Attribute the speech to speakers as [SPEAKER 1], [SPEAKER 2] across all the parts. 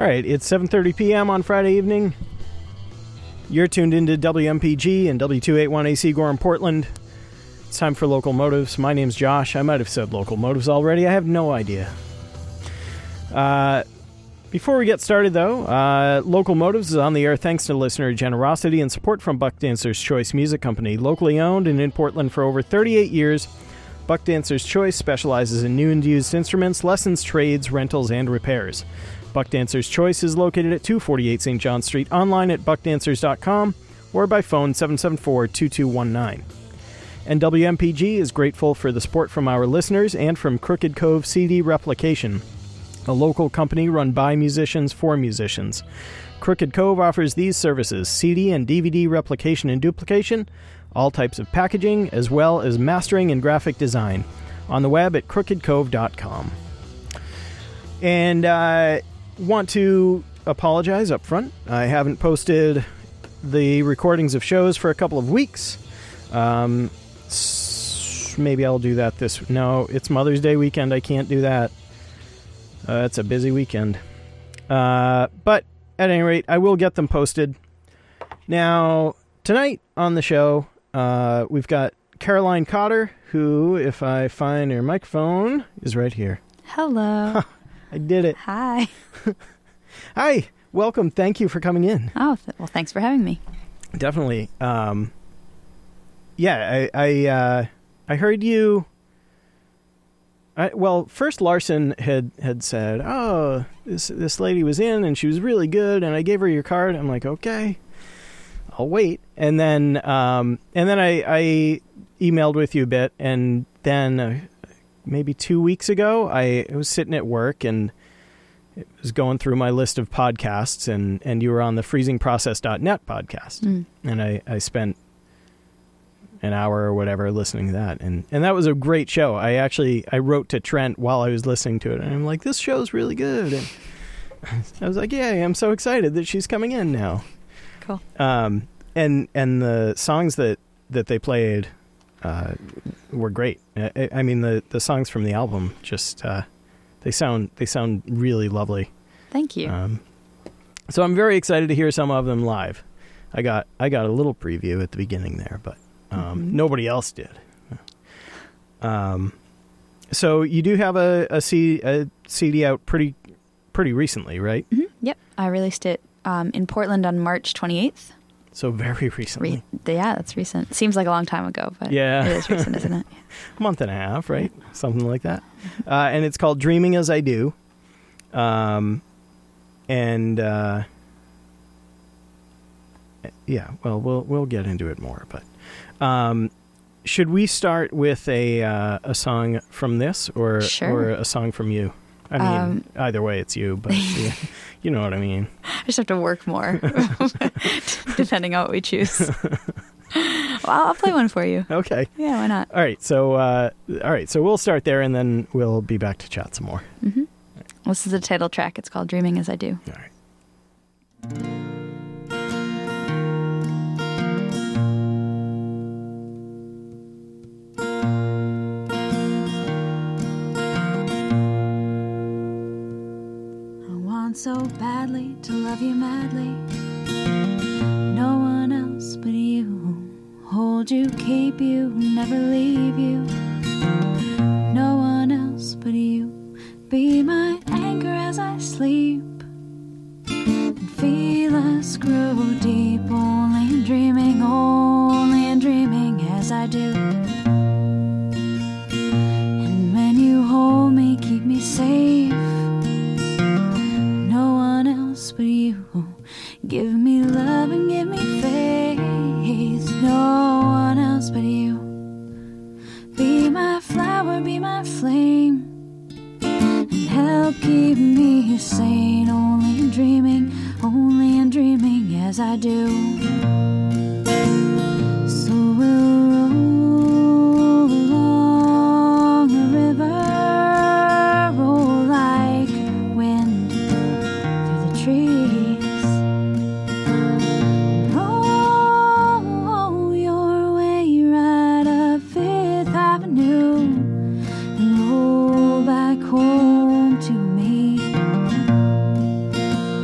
[SPEAKER 1] All right, it's 7:30 p.m. on Friday evening. You're tuned into WMPG and W281AC Gorham, Portland. It's time for Local Motives. My name's Josh. I might have said Local Motives already. I have no idea. Before we get started, though, Local Motives is on the air thanks to listener generosity and support from Buck Dancer's Choice Music Company. Locally owned and in Portland for over 38 years, Buck Dancer's Choice specializes in new and used instruments, lessons, trades, rentals, and repairs. Buck Dancer's Choice is located at 248 St. John Street, online at buckdancers.com or by phone 774-2219. And WMPG is grateful for the support from our listeners and from Crooked Cove CD Replication, a local company run by musicians for musicians. Crooked Cove offers these services: CD and DVD replication and duplication, all types of packaging, as well as mastering and graphic design. On the web at crookedcove.com. And I want to apologize up front. I haven't posted the recordings of shows for a couple of weeks. Maybe I'll do that this... No, it's Mother's Day weekend. I can't do that. It's a busy weekend. But at any rate, I will get them posted. Now, tonight on the show, we've got Caroline Cotter, who, if I find her microphone, is right here.
[SPEAKER 2] Hello.
[SPEAKER 1] I did it.
[SPEAKER 2] Hi.
[SPEAKER 1] Hi. Welcome. Thank you for coming in.
[SPEAKER 2] Oh, well, thanks for having me.
[SPEAKER 1] Definitely. Yeah, I heard you... well, first Larson had said, "Oh, this lady was in and she was really good, and I gave her your card." I'm like, "Okay, I'll wait." And then I emailed with you a bit, and then maybe 2 weeks ago, I was sitting at work and it was going through my list of podcasts, and you were on the freezingprocess.net podcast, and I spent an hour or whatever listening to that, and that was a great show. I wrote to Trent while I was listening to it, and I'm like, "This show's really good." And I was like, "Yeah, I'm so excited that she's coming in now."
[SPEAKER 2] Cool.
[SPEAKER 1] And the songs that they played were great. I mean, the songs from the album just they sound really lovely.
[SPEAKER 2] Thank you.
[SPEAKER 1] So I'm very excited to hear some of them live. I got a little preview at the beginning there, but nobody else did. So you do have a CD out pretty recently, right?
[SPEAKER 2] Mm-hmm. Yep. I released it in Portland on March 28th.
[SPEAKER 1] So very recently.
[SPEAKER 2] Yeah, that's recent. Seems like a long time ago, but
[SPEAKER 1] yeah.
[SPEAKER 2] It is recent, isn't it?
[SPEAKER 1] A month and a half, right? Something like that. And it's called Dreaming As I Do. Yeah, well, we'll get into it more, but should we start with a song from this or a song from you? I mean, either way, it's you, but you know what I mean.
[SPEAKER 2] I just have to work more, depending on what we choose. Well, I'll play one for you.
[SPEAKER 1] Okay.
[SPEAKER 2] Yeah, why not?
[SPEAKER 1] All right, so we'll start there, and then we'll be back to chat some more.
[SPEAKER 2] Mm-hmm. This is the title track. It's called Dreaming As I Do.
[SPEAKER 1] All right.
[SPEAKER 3] So badly to love you madly, no one else but you, hold you, keep you, never leave you, no one else but you, be my anchor as I sleep, and feel us grow deep, only in dreaming as I do, and when you hold me, keep me safe, but you give me love and give me faith, no one else but you, be my flower, be my flame, and help keep me sane, only in dreaming as I do, so we'll roll along the river, roll like wind trees, roll your way right up Fifth Avenue and roll back home to me.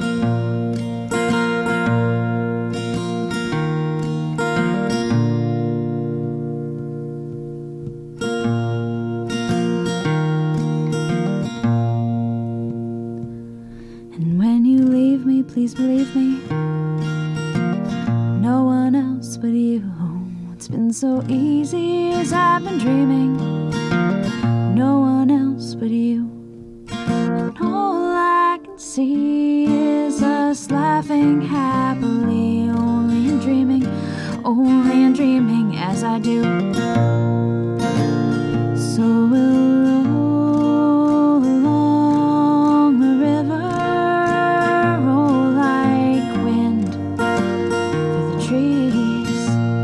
[SPEAKER 3] It's been so easy as I've been dreaming. No one else but you. And all I can see is us laughing happily. Only in dreaming as I do. So we'll roll along the river, roll like wind through the trees.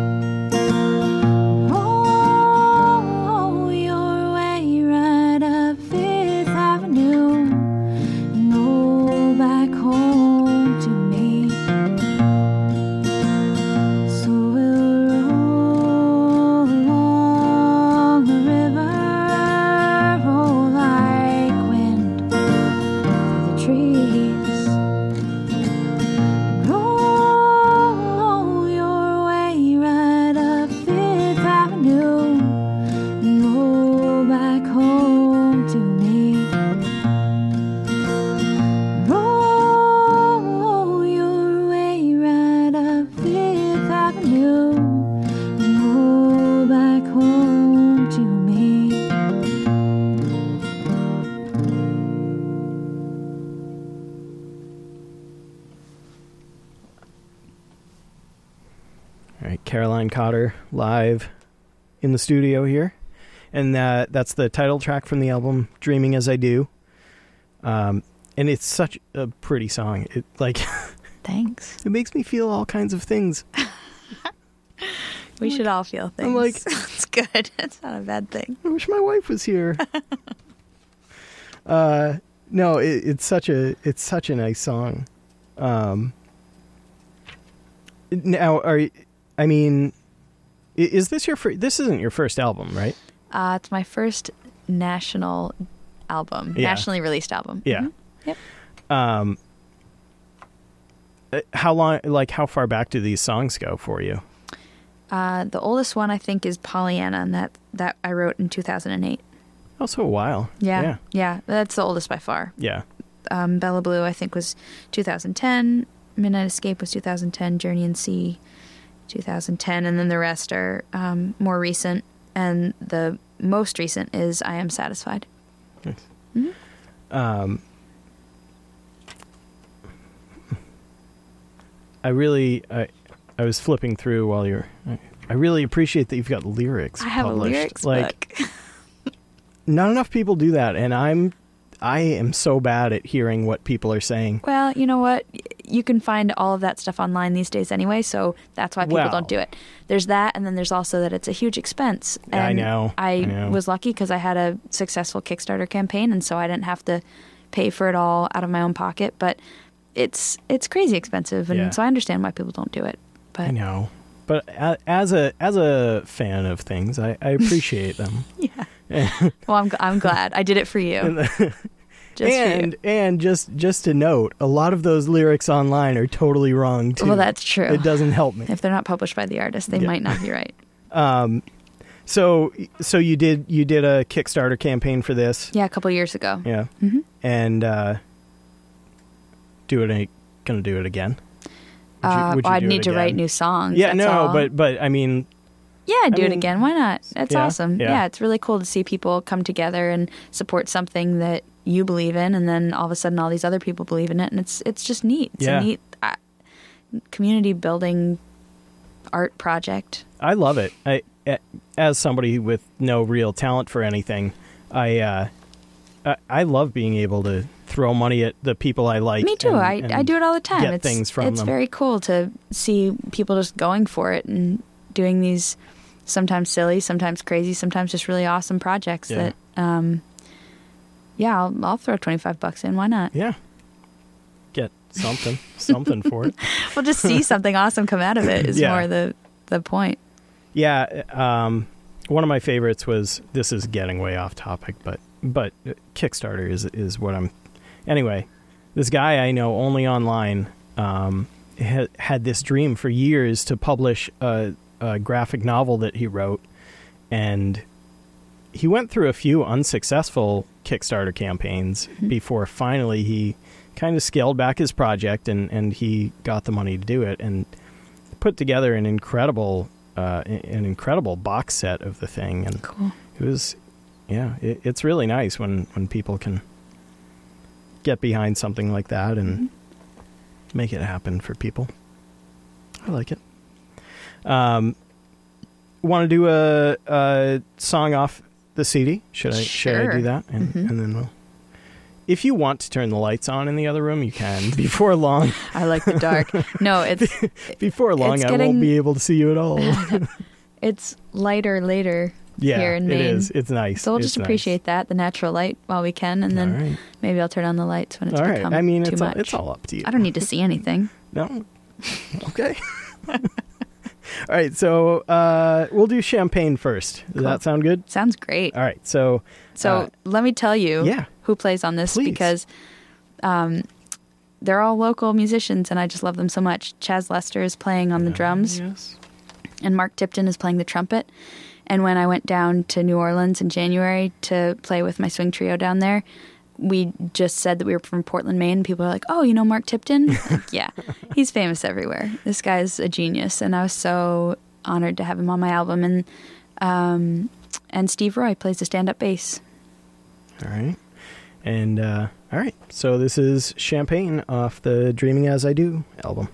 [SPEAKER 3] Roll your way right up Fifth Avenue and roll back home to me. So we'll roll along the river, roll like wind through the trees. Roll your way right up Fifth Avenue and roll back home to me. Roll your way right up Fifth Avenue and roll back home to me.
[SPEAKER 1] All right, Caroline Cotter live in the studio here. And that's the title track from the album, Dreaming As I Do. And it's such a pretty song. It
[SPEAKER 2] Thanks.
[SPEAKER 1] it makes me feel all kinds of things.
[SPEAKER 2] We should all feel things.
[SPEAKER 1] I'm like-
[SPEAKER 2] it's good. It's not a bad thing.
[SPEAKER 1] I wish my wife was here. No, it's such a nice song. Now, is this your this isn't your first album, right?
[SPEAKER 2] It's my first national album,
[SPEAKER 1] Yeah.
[SPEAKER 2] nationally released album.
[SPEAKER 1] Yeah.
[SPEAKER 2] Yep.
[SPEAKER 1] How long? How far back do these songs go for you?
[SPEAKER 2] The oldest one I think is Pollyanna, and that I wrote in 2008.
[SPEAKER 1] Also a while.
[SPEAKER 2] Yeah, that's the oldest by far.
[SPEAKER 1] Yeah.
[SPEAKER 2] Bella Blue I think was 2010. Midnight Escape was 2010. Journey in Sea 2010, and then the rest are more recent. And the most recent is I Am Satisfied.
[SPEAKER 1] Nice.
[SPEAKER 2] Mm-hmm.
[SPEAKER 1] I was flipping through while you're. I really appreciate that you've got lyrics.
[SPEAKER 2] I have
[SPEAKER 1] published.
[SPEAKER 2] a lyrics
[SPEAKER 1] book.
[SPEAKER 2] book.
[SPEAKER 1] Not enough people do that, and I am so bad at hearing what people are saying.
[SPEAKER 2] Well, you know what? You can find all of that stuff online these days anyway, so that's why people don't do it. There's that, and then there's also that it's a huge expense. And
[SPEAKER 1] I know.
[SPEAKER 2] I was lucky because I had a successful Kickstarter campaign, and so I didn't have to pay for it all out of my own pocket, but it's crazy expensive, and so I understand why people don't do it. But
[SPEAKER 1] I know. But as a fan of things, I appreciate them.
[SPEAKER 2] Yeah. Well, I'm glad I did it for you.
[SPEAKER 1] And just to note, a lot of those lyrics online are totally wrong too.
[SPEAKER 2] Well, that's true.
[SPEAKER 1] It doesn't help me.
[SPEAKER 2] If they're not published by the artist, they might not be right.
[SPEAKER 1] So you did a Kickstarter campaign for this?
[SPEAKER 2] Yeah, a couple years ago.
[SPEAKER 1] Yeah.
[SPEAKER 2] Mm-hmm.
[SPEAKER 1] And gonna do it again? Would you
[SPEAKER 2] I'd
[SPEAKER 1] do
[SPEAKER 2] need
[SPEAKER 1] it
[SPEAKER 2] to
[SPEAKER 1] again?
[SPEAKER 2] write new songs.
[SPEAKER 1] Yeah,
[SPEAKER 2] that's
[SPEAKER 1] no,
[SPEAKER 2] all.
[SPEAKER 1] but I mean.
[SPEAKER 2] Yeah, I'd do it again. Why not? That's awesome.
[SPEAKER 1] Yeah.
[SPEAKER 2] Yeah, it's really cool to see people come together and support something that you believe in, and then all of a sudden all these other people believe in it, and it's just neat. It's a neat community building art project.
[SPEAKER 1] I love it. As somebody with no real talent for anything, I love being able to throw money at the people I like.
[SPEAKER 2] Me too.
[SPEAKER 1] and
[SPEAKER 2] I do it all the time.
[SPEAKER 1] Get things from
[SPEAKER 2] it's
[SPEAKER 1] them.
[SPEAKER 2] very cool to see people just going for it and doing these sometimes silly, sometimes crazy, sometimes just really awesome projects that, I'll throw $25 in. Why not?
[SPEAKER 1] Yeah. Get something for it.
[SPEAKER 2] We'll just see something awesome come out of it is more the point.
[SPEAKER 1] Yeah. One of my favorites was, this is getting way off topic, but Kickstarter is what I'm, anyway, this guy I know only online, had this dream for years to publish a graphic novel that he wrote, and he went through a few unsuccessful Kickstarter campaigns before finally he kind of scaled back his project and he got the money to do it and put together an incredible an incredible box set of the thing, and
[SPEAKER 2] Cool.
[SPEAKER 1] it was, it's really nice when people can get behind something like that and make it happen for people. I like it. Want to do a song off the CD? Should I do that? And then we'll. If you want to turn the lights on in the other room, you can. Before long.
[SPEAKER 2] I like the dark. No, it's...
[SPEAKER 1] Before long, I won't be able to see you at all.
[SPEAKER 2] It's lighter later here in Maine.
[SPEAKER 1] It is. It's nice.
[SPEAKER 2] So we'll just appreciate that, the natural light, while we can, and then maybe I'll turn on the lights when it's become too much.
[SPEAKER 1] It's all up to you.
[SPEAKER 2] I don't need to see anything.
[SPEAKER 1] No? Okay. All right, so we'll do Champagne first. Does that sound good?
[SPEAKER 2] Sounds great.
[SPEAKER 1] All right, so
[SPEAKER 2] let me tell you who plays on this, because they're all local musicians, and I just love them so much. Chaz Lester is playing on the drums, and Mark Tipton is playing the trumpet. And when I went down to New Orleans in January to play with my swing trio down there, we just said that we were from Portland, Maine. People are like, "Oh, you know Mark Tipton?" Like, yeah, he's famous everywhere. This guy's a genius, and I was so honored to have him on my album. And Steve Roy plays the stand-up bass.
[SPEAKER 1] All right. And, all right. So this is Champagne off the Dreaming As I Do album.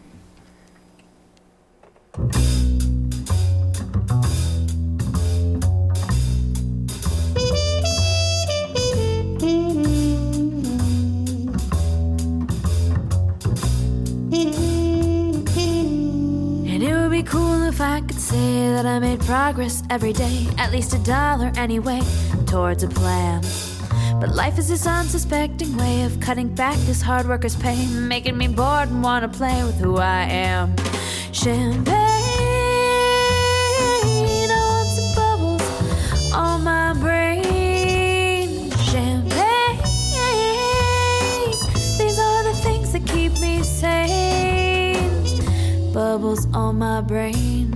[SPEAKER 3] And it would be cool if I could say that I made progress every day, at least $1 anyway, towards a plan. But life is this unsuspecting way of cutting back this hard worker's pay, making me bored and want to play with who I am. Champagne, I want some bubbles on my brain. Champagne, these are the things that keep me sane. Bubbles on my brain.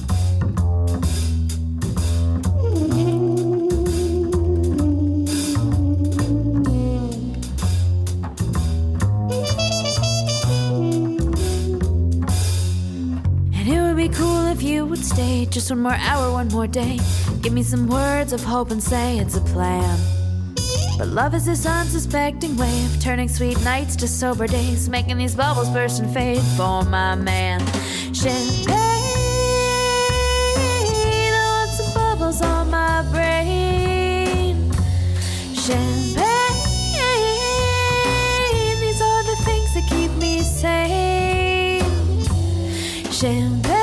[SPEAKER 3] You would stay just one more hour, one more day. Give me some words of hope and say it's a plan. But love is this unsuspecting way of turning sweet nights to sober days, making these bubbles burst and fade for my man. Champagne, I want some bubbles on my brain. Champagne, these are the things that keep me sane. Champagne,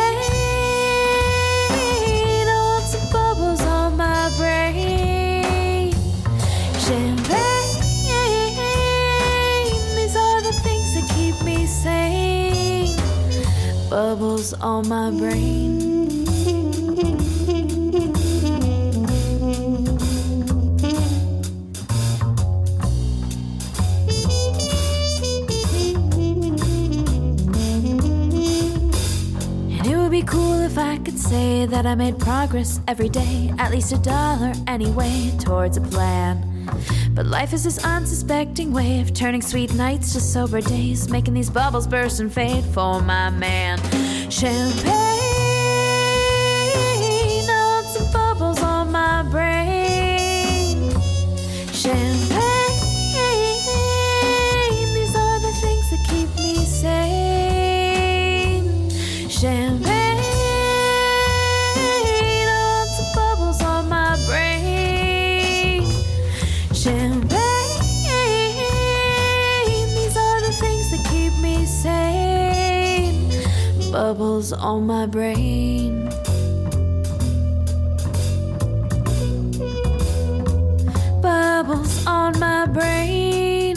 [SPEAKER 3] bubbles on my brain. And it would be cool if I could say that I made progress every day, at least $1 anyway, towards a plan. But life is this unsuspecting way of turning sweet nights to sober days, making these bubbles burst and fade for my man. Champagne, I want some bubbles on my brain. Champagne, these are the things that keep me sane. Champagne, I want some bubbles on my brain. Champagne, these are the things that keep me sane. Bubbles on my brain. Bubbles on my brain.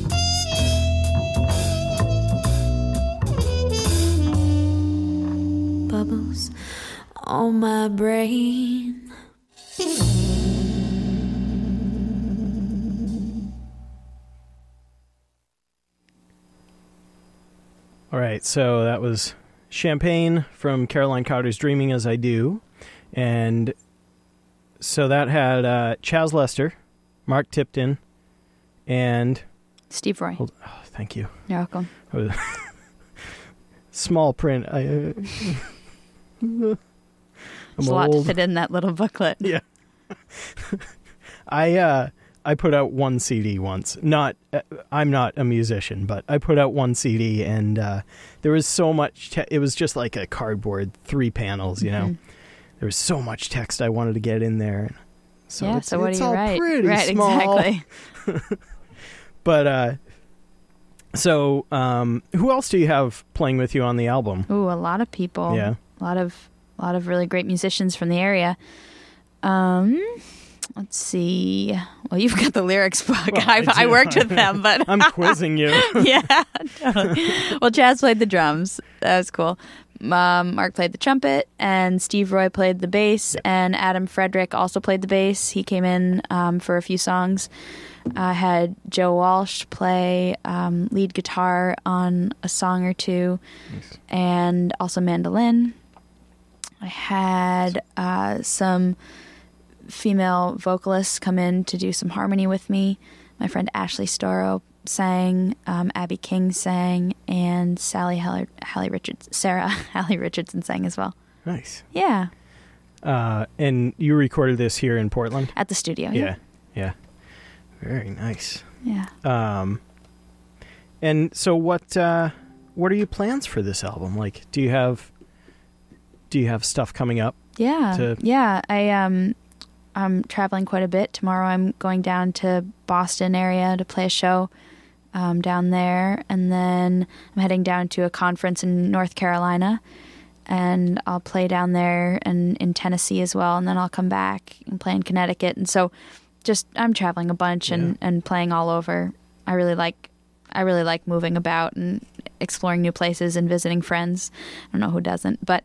[SPEAKER 3] Bubbles on my brain.
[SPEAKER 1] All right, so that was Champagne from Caroline Carter's Dreaming As I Do. And so that had Chaz Lester, Mark Tipton, and...
[SPEAKER 2] Steve Roy.
[SPEAKER 1] Thank you.
[SPEAKER 2] You're welcome.
[SPEAKER 1] Small print.
[SPEAKER 2] There's a lot to fit in that little booklet.
[SPEAKER 1] Yeah. I put out one CD once. I'm not a musician, but I put out one CD, and there was so much. It was just like a cardboard 3 panels, you know. There was so much text I wanted to get in there. So
[SPEAKER 2] yeah.
[SPEAKER 1] it's,
[SPEAKER 2] So what
[SPEAKER 1] it's
[SPEAKER 2] do you
[SPEAKER 1] all
[SPEAKER 2] write?
[SPEAKER 1] pretty
[SPEAKER 2] Right.
[SPEAKER 1] small.
[SPEAKER 2] Exactly.
[SPEAKER 1] But so who else do you have playing with you on the album?
[SPEAKER 2] Ooh, a lot of people.
[SPEAKER 1] Yeah.
[SPEAKER 2] A lot of really great musicians from the area. Let's see. Well, you've got the lyrics book.
[SPEAKER 1] Well,
[SPEAKER 2] I worked with them, but
[SPEAKER 1] I'm quizzing you.
[SPEAKER 2] yeah, totally. Well, Chaz played the drums. That was cool. Mark played the trumpet, and Steve Roy played the bass, and Adam Frederick also played the bass. He came in for a few songs. I had Joe Walsh play lead guitar on a song or two,
[SPEAKER 1] Nice.
[SPEAKER 2] and also mandolin. I had some female vocalists come in to do some harmony with me. My friend Ashley Storrow sang, Abby King sang, and Sarah Hallie Richardson sang as well.
[SPEAKER 1] Nice.
[SPEAKER 2] Yeah,
[SPEAKER 1] And you recorded this here in Portland?
[SPEAKER 2] at the studio.
[SPEAKER 1] Yeah. Very nice.
[SPEAKER 2] Yeah.
[SPEAKER 1] And so what are your plans for this album? Like, do you have stuff coming up?
[SPEAKER 2] Yeah. I'm traveling quite a bit. Tomorrow I'm going down to Boston area to play a show down there. And then I'm heading down to a conference in North Carolina. And I'll play down there and in Tennessee as well. And then I'll come back and play in Connecticut. And so I'm traveling a bunch and playing all over. I really like moving about and exploring new places and visiting friends. I don't know who doesn't, but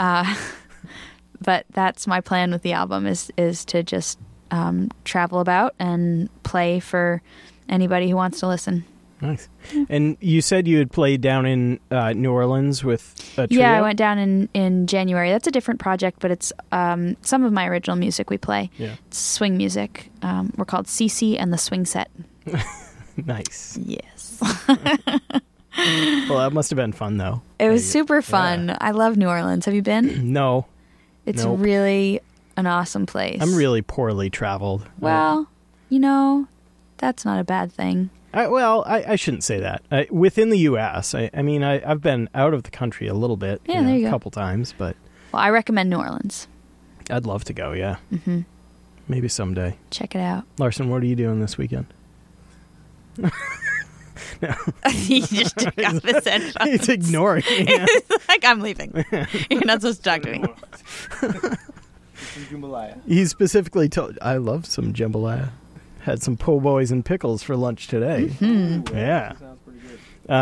[SPEAKER 2] but that's my plan with the album is to just travel about and play for anybody who wants to listen.
[SPEAKER 1] Nice. And you said you had played down in New Orleans with a trio?
[SPEAKER 2] Yeah, I went down in January. That's a different project, but it's some of my original music we play.
[SPEAKER 1] Yeah.
[SPEAKER 2] It's swing music. We're called Cece and the Swing Set.
[SPEAKER 1] Nice.
[SPEAKER 2] Yes.
[SPEAKER 1] Well, that must have been fun, though.
[SPEAKER 2] It was super fun.
[SPEAKER 1] Yeah.
[SPEAKER 2] I love New Orleans. Have you been?
[SPEAKER 1] No.
[SPEAKER 2] It's
[SPEAKER 1] Nope.
[SPEAKER 2] really an awesome place.
[SPEAKER 1] I'm really poorly traveled.
[SPEAKER 2] Well, that's not a bad thing.
[SPEAKER 1] I shouldn't say that. Within the U.S., I mean, I've been out of the country a little bit.
[SPEAKER 2] Yeah, there you go.
[SPEAKER 1] A couple times, but
[SPEAKER 2] Well, I recommend New Orleans.
[SPEAKER 1] I'd love to go, yeah.
[SPEAKER 2] Mm-hmm.
[SPEAKER 1] Maybe someday.
[SPEAKER 2] Check it out.
[SPEAKER 1] Larson, what are you doing this weekend?
[SPEAKER 2] He just took off his headphones.
[SPEAKER 1] He's ignoring me.
[SPEAKER 2] He's like, I'm leaving. You're not supposed to talk to me.
[SPEAKER 4] Some jambalaya.
[SPEAKER 1] He specifically told, I love some jambalaya. Had some po' boys and pickles for lunch today.
[SPEAKER 2] Mm-hmm.
[SPEAKER 1] Yeah.
[SPEAKER 4] Sounds pretty good.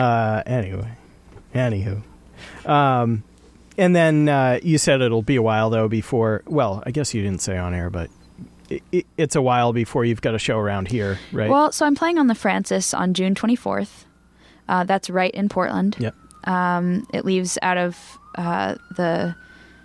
[SPEAKER 1] Anywho. And then you said it'll be a while, though, before... Well, I guess you didn't say on air, but it's a while before you've got a show around here, right?
[SPEAKER 2] Well, so I'm playing on the Francis on June 24th. That's right in Portland.
[SPEAKER 1] Yep.
[SPEAKER 2] It leaves out of the...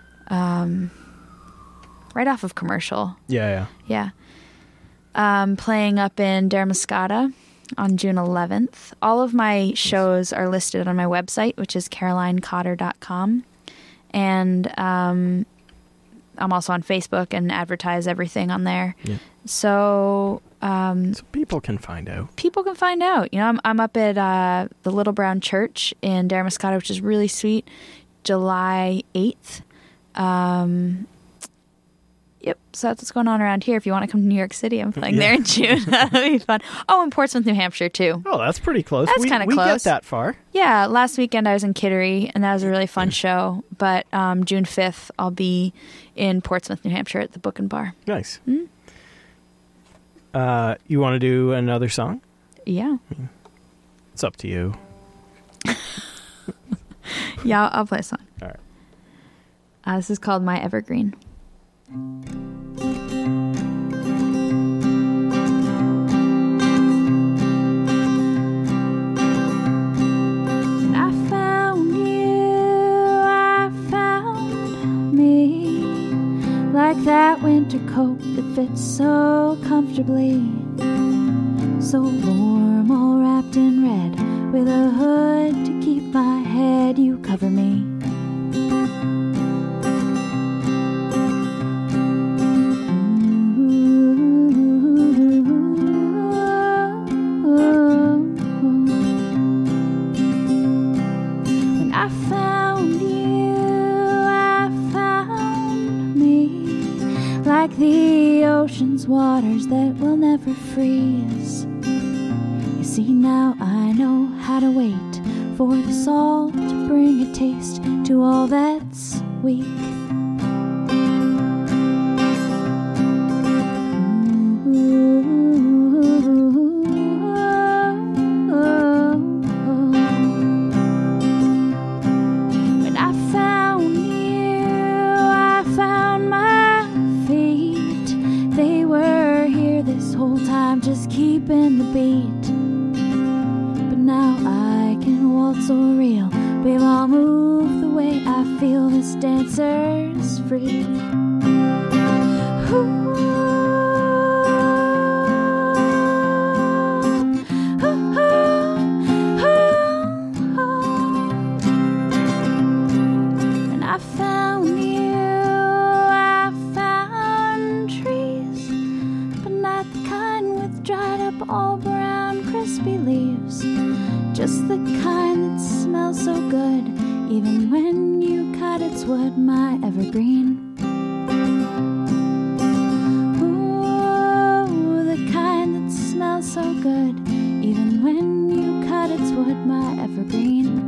[SPEAKER 2] right off of Commercial.
[SPEAKER 1] Yeah.
[SPEAKER 2] Yeah. Playing up in Daramuscata on June 11th. All of my shows are listed on my website, which is carolinecotter.com. And I'm also on Facebook and advertise everything on there.
[SPEAKER 1] Yeah.
[SPEAKER 2] So
[SPEAKER 1] So people can find out.
[SPEAKER 2] people can find out. I'm up at the Little Brown Church in Daramuscata, which is really sweet, July 8th. Yep, so that's what's going on around here. If you want to come to New York City, I'm playing there in June. That'll be fun. Oh, and Portsmouth, New Hampshire, too.
[SPEAKER 1] Oh, that's pretty close.
[SPEAKER 2] That's kinda
[SPEAKER 1] We
[SPEAKER 2] close.
[SPEAKER 1] get that far.
[SPEAKER 2] Yeah, last weekend I was in Kittery, and that was a really fun show. But June 5th, I'll be in Portsmouth, New Hampshire at the Book and Bar.
[SPEAKER 1] Nice.
[SPEAKER 2] Mm.
[SPEAKER 1] You want to do another song?
[SPEAKER 2] Yeah.
[SPEAKER 1] It's up to you.
[SPEAKER 2] Yeah, I'll play a song.
[SPEAKER 1] All right.
[SPEAKER 2] This is called My Evergreen.
[SPEAKER 3] I found you, I found me, like that winter coat that fits so comfortably, so warm, all wrapped in red, with a hood to keep my head. You cover me. like the ocean's waters that will never freeze. You see, now I know how to wait for the salt to bring a taste to all that's weak. When I found you, I found my feet. They were here this whole time, just keeping the beat. But now I can waltz so real, babe, I'll move the way I feel. This dancer's free. Ooh. When I found you, I found trees, but not the kind with dried up, all brown, crispy leaves. Just the kind that smells so good, even when you cut its wood, my evergreen. Ooh, the kind that smells so good, even when you cut its wood, my evergreen.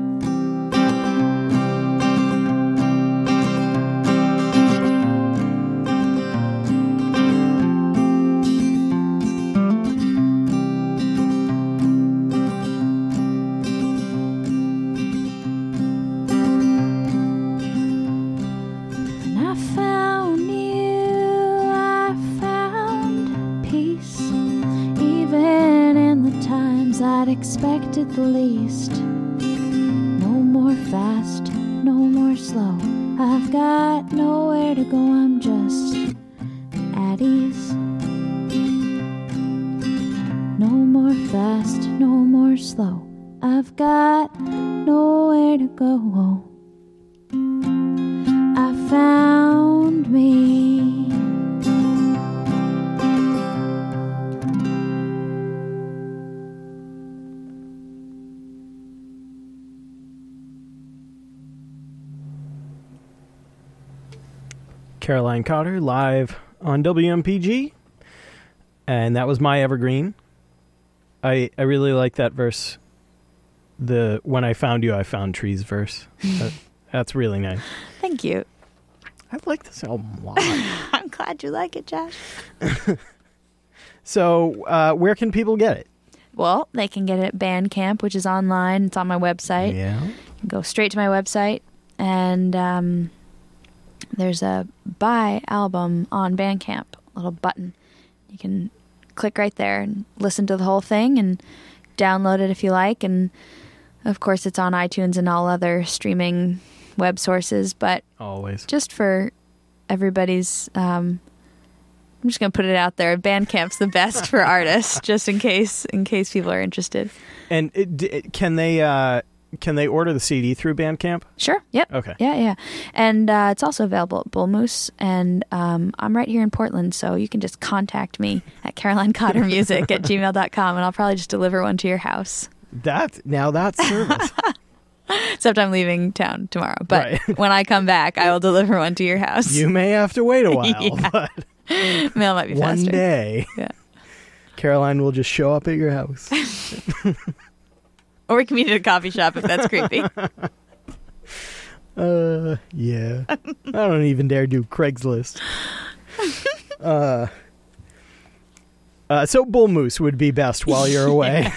[SPEAKER 3] Expected the least. No more fast, no more slow. I've got nowhere to go, I'm just at ease. No more fast, no more slow. I've got nowhere to go. I found me.
[SPEAKER 1] Caroline Cotter live on WMPG, and that was my evergreen. I really like that verse. The "When I found you, I found trees" verse. That's really nice.
[SPEAKER 2] Thank you.
[SPEAKER 1] I like this album a lot.
[SPEAKER 2] I'm glad you like it, Josh.
[SPEAKER 1] So, where can people get it?
[SPEAKER 2] Well, they can get it at Bandcamp, which is online. It's on my website.
[SPEAKER 1] Yeah.
[SPEAKER 2] You can go straight to my website, and there's a buy album on Bandcamp, a little button. You can click right there and listen to the whole thing and download it if you like. And, of course, it's on iTunes and all other streaming web sources. But
[SPEAKER 1] always,
[SPEAKER 2] just for everybody's, I'm just going to put it out there. Bandcamp's the best for artists, just in case people are interested.
[SPEAKER 1] And can they order the CD through Bandcamp?
[SPEAKER 2] Sure. Yep.
[SPEAKER 1] Okay.
[SPEAKER 2] Yeah. And it's also available at Bull Moose. And I'm right here in Portland, so you can just contact me at carolinecottermusic@gmail.com, and I'll probably just deliver one to your house.
[SPEAKER 1] That's service.
[SPEAKER 2] Except I'm leaving town tomorrow. But when I come back, I will deliver one to your house.
[SPEAKER 1] You may have to wait a while,
[SPEAKER 2] Yeah.
[SPEAKER 1] but
[SPEAKER 2] Mail might be faster.
[SPEAKER 1] One day,
[SPEAKER 2] yeah.
[SPEAKER 1] Caroline will just show up at your house.
[SPEAKER 2] Or we can meet at a coffee shop if that's creepy.
[SPEAKER 1] Yeah. I don't even dare do Craigslist. So Bull Moose would be best while you're away.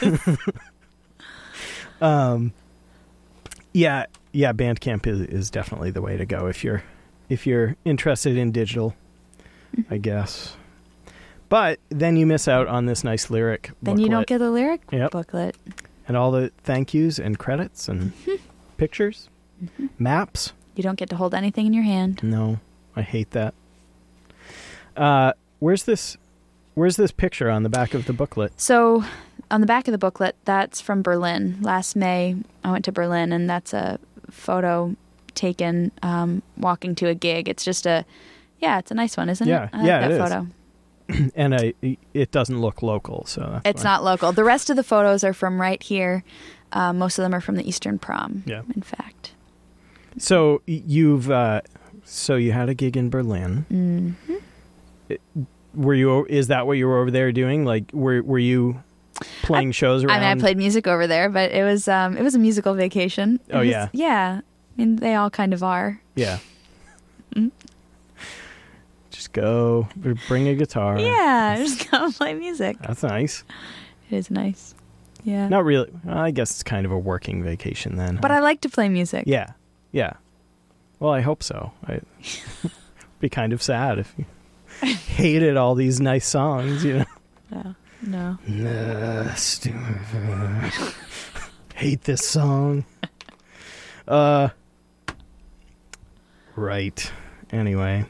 [SPEAKER 1] Yeah, Bandcamp is definitely the way to go if you're interested in digital, I guess. But then you miss out on this nice lyric booklet.
[SPEAKER 2] Then you don't get the lyric booklet.
[SPEAKER 1] And all the thank yous and credits and pictures, maps.
[SPEAKER 2] You don't get to hold anything in your hand.
[SPEAKER 1] No, I hate that. Where's this picture on the back of the booklet?
[SPEAKER 2] So on the back of the booklet, that's from Berlin. Last May, I went to Berlin, and that's a photo taken walking to a gig. It's just it's a nice one, isn't it? I like that photo.
[SPEAKER 1] And it doesn't look local, so
[SPEAKER 2] it's not local. The rest of the photos are from right here. Most of them are from the Eastern Prom.
[SPEAKER 1] Yeah,
[SPEAKER 2] in fact.
[SPEAKER 1] So you had a gig in Berlin.
[SPEAKER 2] Mm-hmm.
[SPEAKER 1] Is that what you were over there doing? Like, were you playing shows around?
[SPEAKER 2] I played music over there, but it was a musical vacation.
[SPEAKER 1] Oh, yeah.
[SPEAKER 2] Yeah. I mean, they all kind of are.
[SPEAKER 1] Yeah. Just go, bring a guitar.
[SPEAKER 2] Yeah, just go play music.
[SPEAKER 1] That's nice.
[SPEAKER 2] It is nice. Yeah.
[SPEAKER 1] Not really. I guess it's kind of a working vacation then.
[SPEAKER 2] But I like to play music.
[SPEAKER 1] Yeah. Yeah. Well, I hope so. It'd be kind of sad if you hated all these nice songs, you know.
[SPEAKER 2] No.
[SPEAKER 1] Hate this song. Right. Anyway.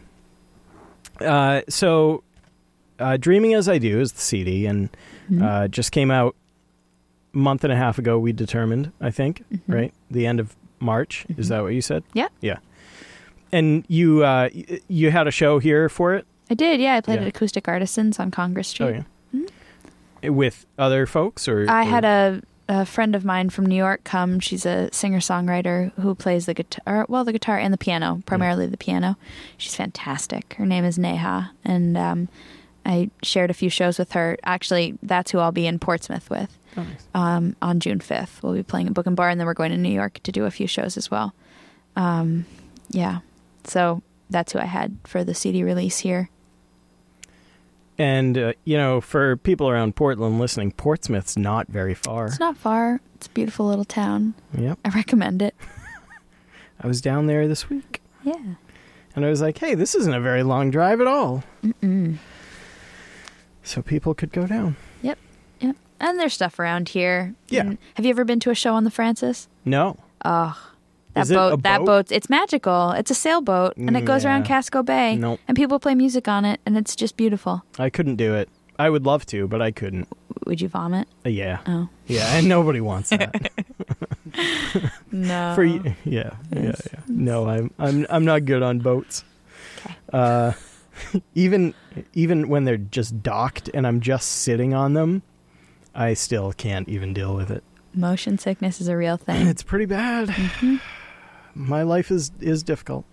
[SPEAKER 1] So Dreaming As I Do is the CD, and just came out a month and a half ago, we determined, I think, right? The end of March. Is that what you said?
[SPEAKER 2] Yeah.
[SPEAKER 1] Yeah. And you had a show here for it?
[SPEAKER 2] I did, yeah. I played at Acoustic Artisans on Congress Street.
[SPEAKER 1] Oh, yeah. With other folks?
[SPEAKER 2] I had a friend of mine from New York come. She's a singer-songwriter who plays the guitar, the guitar and the piano, primarily the piano. She's fantastic. Her name is Neha, and I shared a few shows with her. Actually, that's who I'll be in Portsmouth with on June 5th. We'll be playing at Book and Bar, and then we're going to New York to do a few shows as well. Yeah, so that's who I had for the CD release here.
[SPEAKER 1] And, for people around Portland listening, Portsmouth's not very far.
[SPEAKER 2] It's not far. It's a beautiful little town.
[SPEAKER 1] Yep.
[SPEAKER 2] I recommend it.
[SPEAKER 1] I was down there this week.
[SPEAKER 2] Yeah.
[SPEAKER 1] And I was like, hey, this isn't a very long drive at all.
[SPEAKER 2] Mm-mm.
[SPEAKER 1] So people could go down.
[SPEAKER 2] Yep. And there's stuff around here.
[SPEAKER 1] Yeah.
[SPEAKER 2] And have you ever been to a show on the Francis?
[SPEAKER 1] No.
[SPEAKER 2] Oh,
[SPEAKER 1] Is it a
[SPEAKER 2] that
[SPEAKER 1] boat?
[SPEAKER 2] boat, it's magical. It's a sailboat, and it goes around Casco Bay.
[SPEAKER 1] Nope.
[SPEAKER 2] And people play music on it, and it's just beautiful.
[SPEAKER 1] I couldn't do it. I would love to, but I couldn't.
[SPEAKER 2] Would you vomit?
[SPEAKER 1] Yeah.
[SPEAKER 2] Oh.
[SPEAKER 1] Yeah, and nobody wants that.
[SPEAKER 2] No.
[SPEAKER 1] Yeah. No, I'm not good on boats.
[SPEAKER 2] Okay.
[SPEAKER 1] Even when they're just docked and I'm just sitting on them, I still can't even deal with it.
[SPEAKER 2] Motion sickness is a real thing.
[SPEAKER 1] It's pretty bad.
[SPEAKER 2] Mm-hmm.
[SPEAKER 1] My life is difficult.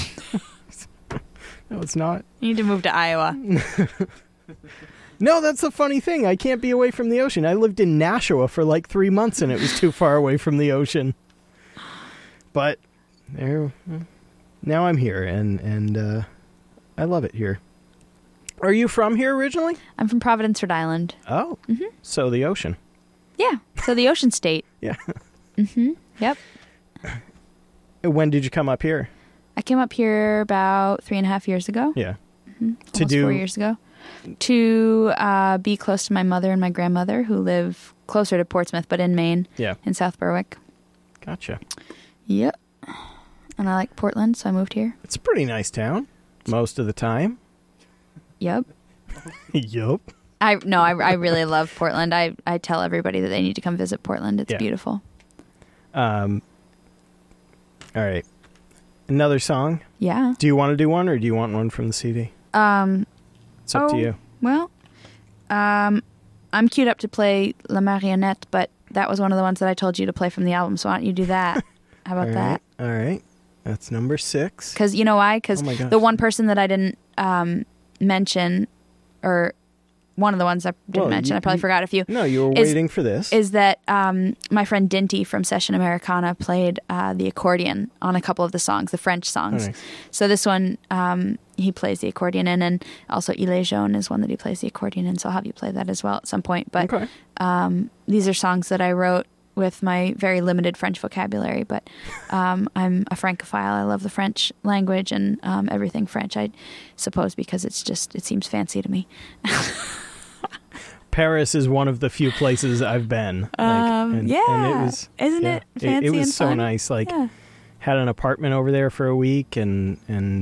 [SPEAKER 1] No, it's not.
[SPEAKER 2] You need to move to Iowa.
[SPEAKER 1] No, that's the funny thing. I can't be away from the ocean. I lived in Nashua for like 3 months, and it was too far away from the ocean. But now I'm here, and I love it here. Are you from here originally?
[SPEAKER 2] I'm from Providence, Rhode Island.
[SPEAKER 1] Oh, so the ocean.
[SPEAKER 2] Yeah, so the Ocean State.
[SPEAKER 1] Yeah.
[SPEAKER 2] Yep.
[SPEAKER 1] When did you come up here?
[SPEAKER 2] I came up here about 3.5 years ago.
[SPEAKER 1] Yeah.
[SPEAKER 2] Almost 4 years ago. To be close to my mother and my grandmother, who live closer to Portsmouth, but in Maine.
[SPEAKER 1] Yeah.
[SPEAKER 2] In South Berwick.
[SPEAKER 1] Gotcha.
[SPEAKER 2] Yep. And I like Portland, so I moved here.
[SPEAKER 1] It's a pretty nice town most of the time.
[SPEAKER 2] Yep.
[SPEAKER 1] Yup.
[SPEAKER 2] I really love Portland. I tell everybody that they need to come visit Portland. It's beautiful.
[SPEAKER 1] All right. Another song?
[SPEAKER 2] Yeah.
[SPEAKER 1] Do you want to do one, or do you want one from the CD? It's up to you.
[SPEAKER 2] Well, I'm queued up to play La Marionnette, but that was one of the ones that I told you to play from the album, so why don't you do that? How about that?
[SPEAKER 1] All right. That's number 6.
[SPEAKER 2] Because you know why? Because the one person that I didn't mention, or one of the ones I didn't mention, I probably forgot a few.
[SPEAKER 1] No, you were waiting for this.
[SPEAKER 2] Is that my friend Dinty from Session Americana played the accordion on a couple of the songs, the French songs.
[SPEAKER 1] Oh, nice.
[SPEAKER 2] So this one, he plays the accordion in, and also Il est jaune is one that he plays the accordion in, so I'll have you play that as well at some point. But these are songs that I wrote with my very limited French vocabulary, but I'm a Francophile. I love the French language and everything French, I suppose, because it seems fancy to me.
[SPEAKER 1] Paris is one of the few places I've been.
[SPEAKER 2] And it was, isn't it fancy?
[SPEAKER 1] It was
[SPEAKER 2] and
[SPEAKER 1] so
[SPEAKER 2] fun?
[SPEAKER 1] nice. Had an apartment over there for a week, and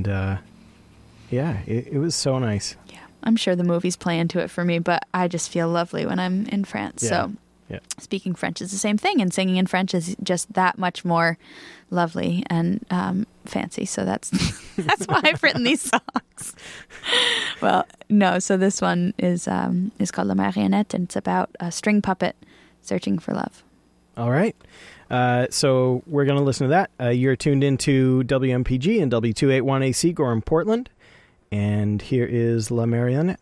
[SPEAKER 1] it was so nice.
[SPEAKER 2] Yeah, I'm sure the movies play into it for me, but I just feel lovely when I'm in France.
[SPEAKER 1] Yeah.
[SPEAKER 2] So speaking French is the same thing, and singing in French is just that much more lovely and fancy. So that's why I've written these songs. Well, no. So this one is called La Marionnette, and it's about a string puppet searching for love.
[SPEAKER 1] All right. So we're going to listen to that. You're tuned into WMPG and W281AC Gorham, Portland. And here is La Marionnette.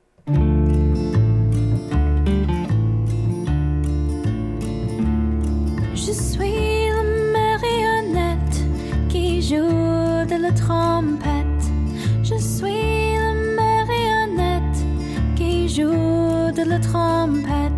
[SPEAKER 3] Je suis la marionnette qui joue de la trompette. Je suis la marionnette qui joue de la trompette.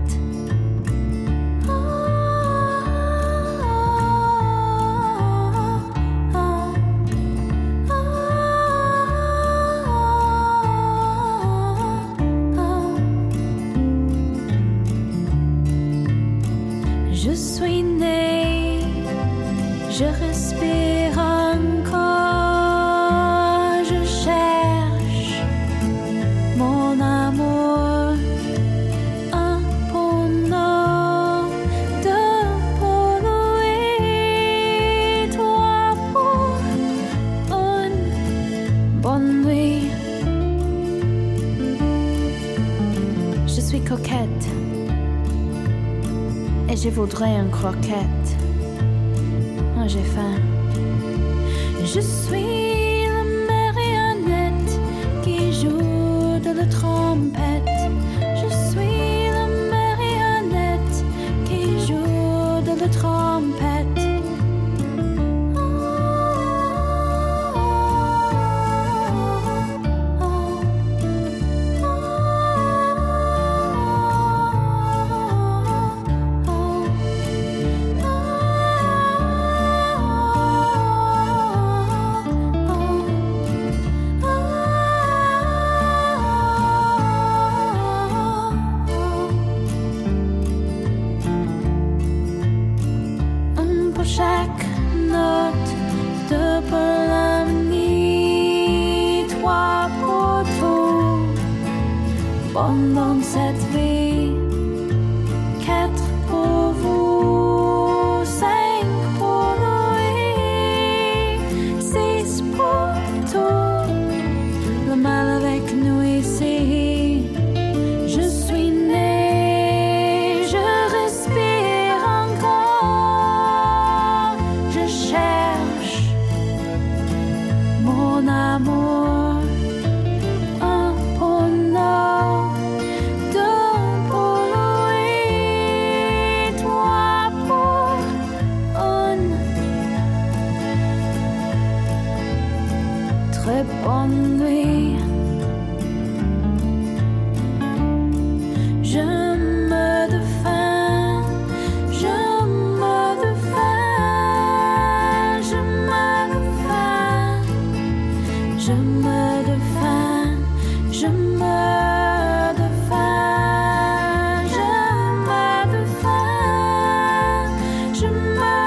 [SPEAKER 3] Je suis née, je respire encore, je cherche mon amour, un pendant, deux pour lui, trois pour une bonne nuit. Je suis coquette. Et je voudrais une croquette. Oh, j'ai faim. Je suis la marionnette qui joue de la trompette. Je suis la marionnette qui joue de la trompette. Chaque note, deux pour l'harmonie, trois pour tout. Pendant cette vie, quatre pour vous, cinq pour lui, six pour tout. Le mal avec nous ici. Je suis née, je respire encore. Je cherche mon amour, un pour nous, deux pour lui, trois pour une très bonne nuit. Je me défends, je me défends, je me défends, je me défends, je me défends, je me défends, je me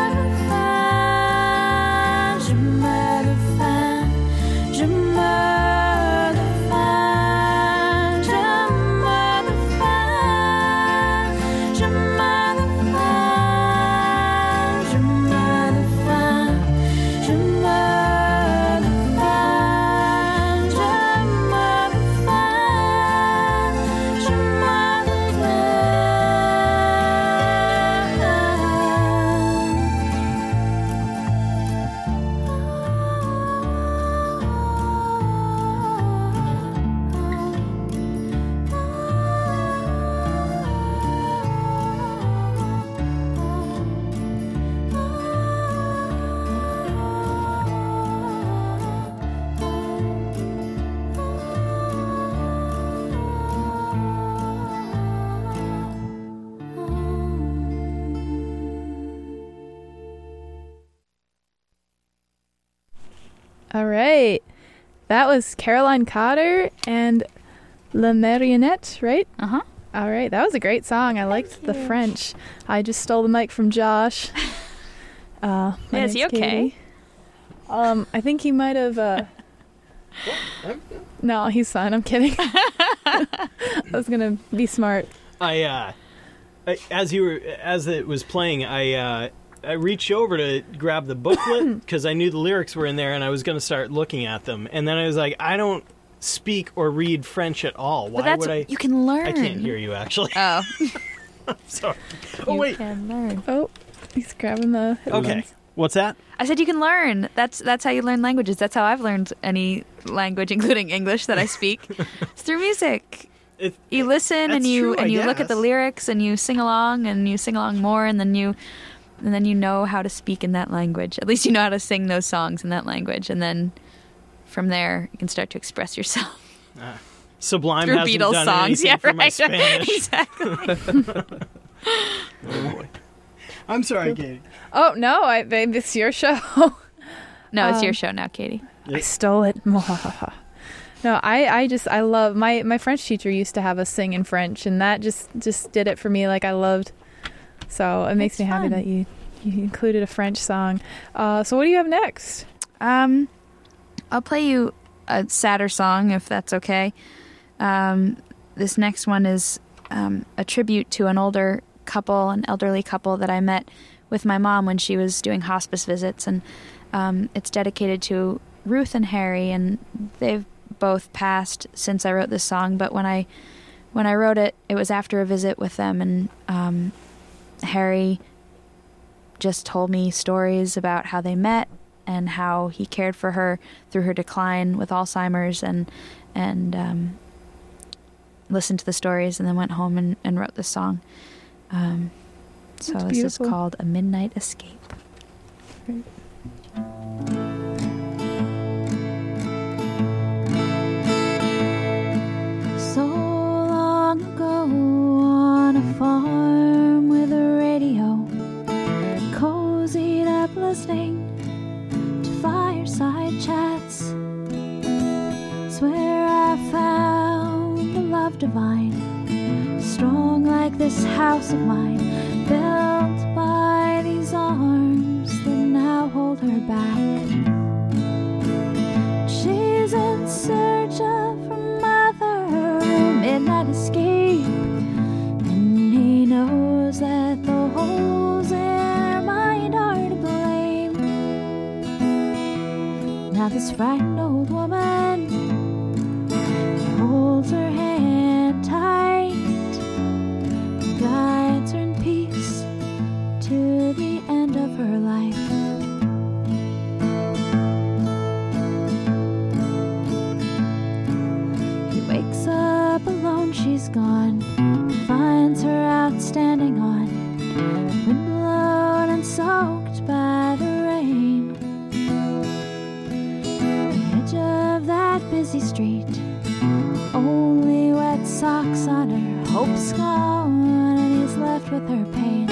[SPEAKER 3] défends, je me défends, je me
[SPEAKER 5] All right. That was Caroline Cotter and La Marionnette, right?
[SPEAKER 2] Uh-huh.
[SPEAKER 5] All right. That was a great song. I liked the French. I just stole the mic from Josh.
[SPEAKER 2] Is he okay?
[SPEAKER 5] I think he might have... No, he's fine. I'm kidding. I was going to be smart.
[SPEAKER 1] As it was playing, I reached over to grab the booklet because I knew the lyrics were in there and I was going to start looking at them. And then I was like, I don't speak or read French at all. Why would I?
[SPEAKER 2] You can learn.
[SPEAKER 1] I can't hear you, actually.
[SPEAKER 2] Oh.
[SPEAKER 1] I'm sorry. Oh, wait.
[SPEAKER 2] You can learn.
[SPEAKER 5] Oh, he's grabbing the headphones.
[SPEAKER 1] Okay. What's that?
[SPEAKER 2] I said you can learn. That's how you learn languages. That's how I've learned any language, including English that I speak. It's through music. You listen and you look at the lyrics and you sing along more, and then you know how to speak in that language. At least you know how to sing those songs in that language, and then from there you can start to express yourself.
[SPEAKER 1] Sublime
[SPEAKER 2] through
[SPEAKER 1] hasn't
[SPEAKER 2] Beatles
[SPEAKER 1] done
[SPEAKER 2] songs.
[SPEAKER 1] anything
[SPEAKER 2] Yeah,
[SPEAKER 1] for
[SPEAKER 2] right.
[SPEAKER 1] my Spanish.
[SPEAKER 2] Exactly.
[SPEAKER 1] Oh, boy. I'm sorry, Katie.
[SPEAKER 5] Oh no, babe, it's your show.
[SPEAKER 2] No, it's your show now, Katie.
[SPEAKER 5] I stole it. No, I love my French teacher used to have us sing in French, and that just did it for me. Like I loved. So it makes me happy that you included a French song. So what do you have next?
[SPEAKER 2] I'll play you a sadder song if that's okay. This next one is a tribute to an elderly couple that I met with my mom when she was doing hospice visits, and it's dedicated to Ruth and Harry, and they've both passed since I wrote this song. But when I wrote it, it was after a visit with them, and Harry just told me stories about how they met and how he cared for her through her decline with Alzheimer's, and listened to the stories, and then went home and wrote this song. So this is called A Midnight Escape.
[SPEAKER 5] Great.
[SPEAKER 3] So long ago on a farm with a radio, cozied up listening to fireside chats. Swear I found the love divine, strong like this house of mine, built by these arms that now hold her back. She's in search of her mother, midnight escape, and he knows that the holes in her mind are to blame. Now this frightened old woman holds her hand tight, guides her in peace to the end of her life. He wakes up alone, she's gone, finds her out standing on windblown and soaked by the rain. The edge of that busy street, only wet socks on her, hope's gone, and he's left with her pain.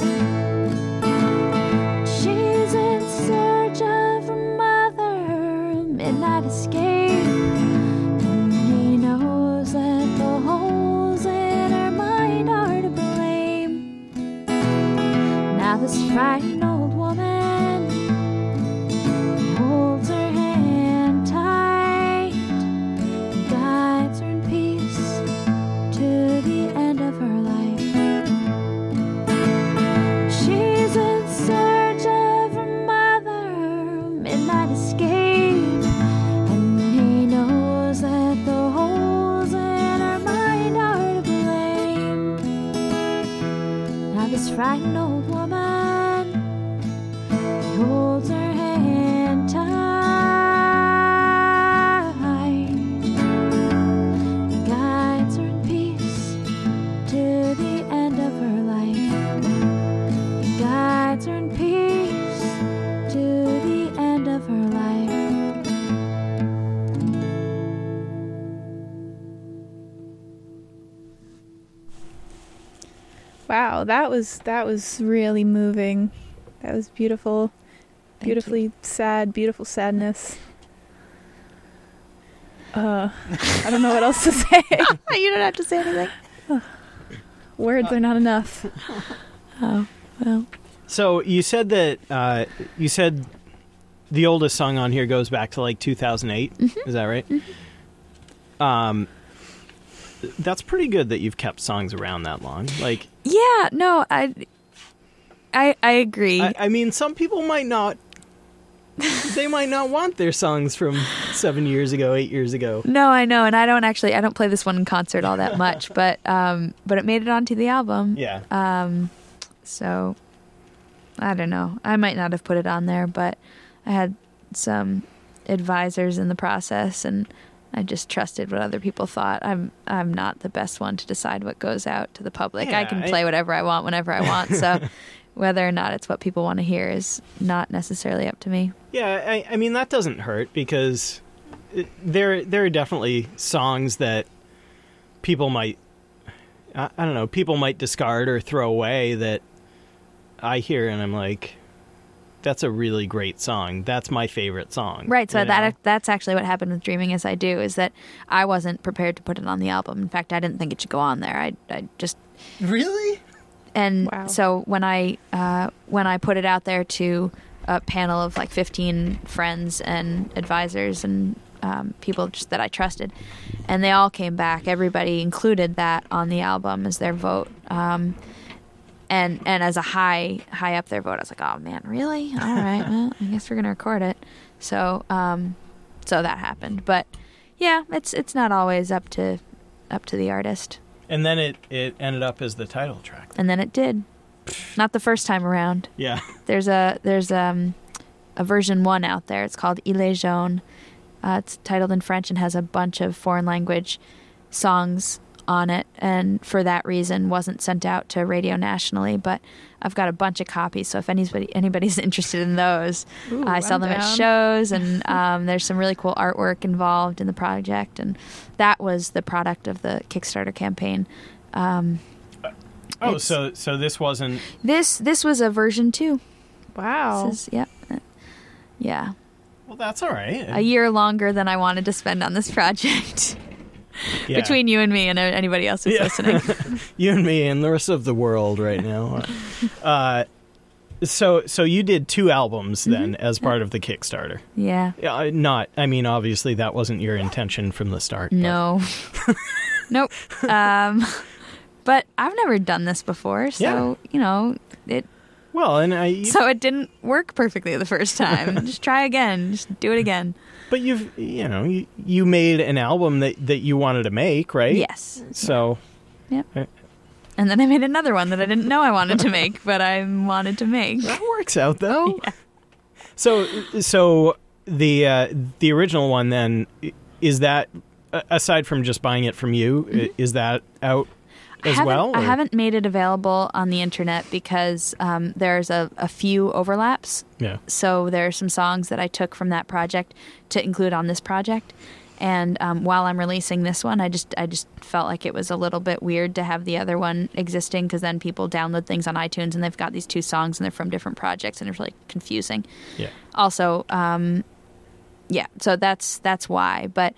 [SPEAKER 3] She's in search of her mother, midnight escape, and he knows that the holes in her mind are to blame. Now this frightened old woman holds her hand tight, guides her in peace to the end of her life. She's in search of her mother, midnight escape, and he knows that the holes in her mind are to blame. Now this frightened old woman, he holds her hand tight, guides her in peace to the end of her life. He guides her in peace to the end of her life.
[SPEAKER 5] Wow, that was really moving. That was beautiful. Beautifully sad, beautiful sadness. I don't know what else to say.
[SPEAKER 2] You don't have to say anything.
[SPEAKER 5] Words are not enough.
[SPEAKER 2] Oh, well.
[SPEAKER 1] So you said that the oldest song on here goes back to like 2008.
[SPEAKER 2] Mm-hmm.
[SPEAKER 1] Is that right?
[SPEAKER 2] Mm-hmm.
[SPEAKER 1] That's pretty good that you've kept songs around that long. Like,
[SPEAKER 2] Yeah, no, I agree.
[SPEAKER 1] I mean, some people might not. They might not want their songs from 7 years ago, 8 years ago.
[SPEAKER 2] No, I know, and I don't play this one in concert all that much, but it made it onto the album.
[SPEAKER 1] Yeah.
[SPEAKER 2] So I don't know. I might not have put it on there, but I had some advisors in the process, and I just trusted what other people thought. I'm not the best one to decide what goes out to the public.
[SPEAKER 1] Yeah,
[SPEAKER 2] I can play whatever I want whenever I want. So whether or not it's what people want to hear is not necessarily up to me.
[SPEAKER 1] Yeah, I mean, that doesn't hurt, because there are definitely songs that people might, I don't know, people might discard or throw away that I hear and I'm like, that's a really great song. That's my favorite song.
[SPEAKER 2] Right, so
[SPEAKER 1] you know?
[SPEAKER 2] that's actually what happened with Dreaming As I Do, is that I wasn't prepared to put it on the album. In fact, I didn't think it should go on there. I just...
[SPEAKER 1] Really?
[SPEAKER 2] And
[SPEAKER 5] Wow.
[SPEAKER 2] so when I put it out there to a panel of like 15 friends and advisors and people just that I trusted, and they all came back, everybody included that on the album as their vote. And as a high up their vote, I was like, oh man, really? All right, well, I guess we're gonna record it. So so that happened. But yeah, it's not always up to the artist.
[SPEAKER 1] And then it ended up as the title track.
[SPEAKER 2] And then it did. Not the first time around.
[SPEAKER 1] Yeah.
[SPEAKER 2] There's a version 1 out there. It's called Il est jaune. It's titled in French and has a bunch of foreign language songs on it, and for that reason wasn't sent out to radio nationally, but I've got a bunch of copies, so if anybody's interested in those,
[SPEAKER 5] Ooh,
[SPEAKER 2] I sell
[SPEAKER 5] I'm
[SPEAKER 2] them at
[SPEAKER 5] down.
[SPEAKER 2] shows, and there's some really cool artwork involved in the project, and that was the product of the Kickstarter campaign.
[SPEAKER 1] Oh, so this wasn't...
[SPEAKER 2] This was a version 2.
[SPEAKER 5] Wow.
[SPEAKER 2] This is, yeah.
[SPEAKER 1] Well, that's all right.
[SPEAKER 2] A year longer than I wanted to spend on this project.
[SPEAKER 1] Yeah.
[SPEAKER 2] Between you and me and anybody else who's listening.
[SPEAKER 1] You and me and the rest of the world right now. So you did 2 albums then as part of the Kickstarter.
[SPEAKER 2] Yeah.
[SPEAKER 1] Obviously that wasn't your intention from the start. but-
[SPEAKER 2] No. Nope. But I've never done this before, so, it
[SPEAKER 1] Well, and
[SPEAKER 2] it didn't work perfectly the first time. Just try again. Just do it again.
[SPEAKER 1] but you made an album that you wanted to make, right?
[SPEAKER 2] Yes.
[SPEAKER 1] So
[SPEAKER 2] And then I made another one that I didn't know I wanted to make, but I wanted to make.
[SPEAKER 1] that works out though. Yeah. So the original one then, is that, aside from just buying it from you, is that out as well?
[SPEAKER 2] I
[SPEAKER 1] or-
[SPEAKER 2] haven't made it available on the internet because there's a few overlaps.
[SPEAKER 1] Yeah.
[SPEAKER 2] So there are some songs that I took from that project to include on this project. And while I'm releasing this one, I just felt like it was a little bit weird to have the other one existing, because then people download things on iTunes and they've got these 2 songs and they're from different projects and it's really confusing.
[SPEAKER 1] Yeah.
[SPEAKER 2] Also, so that's why. But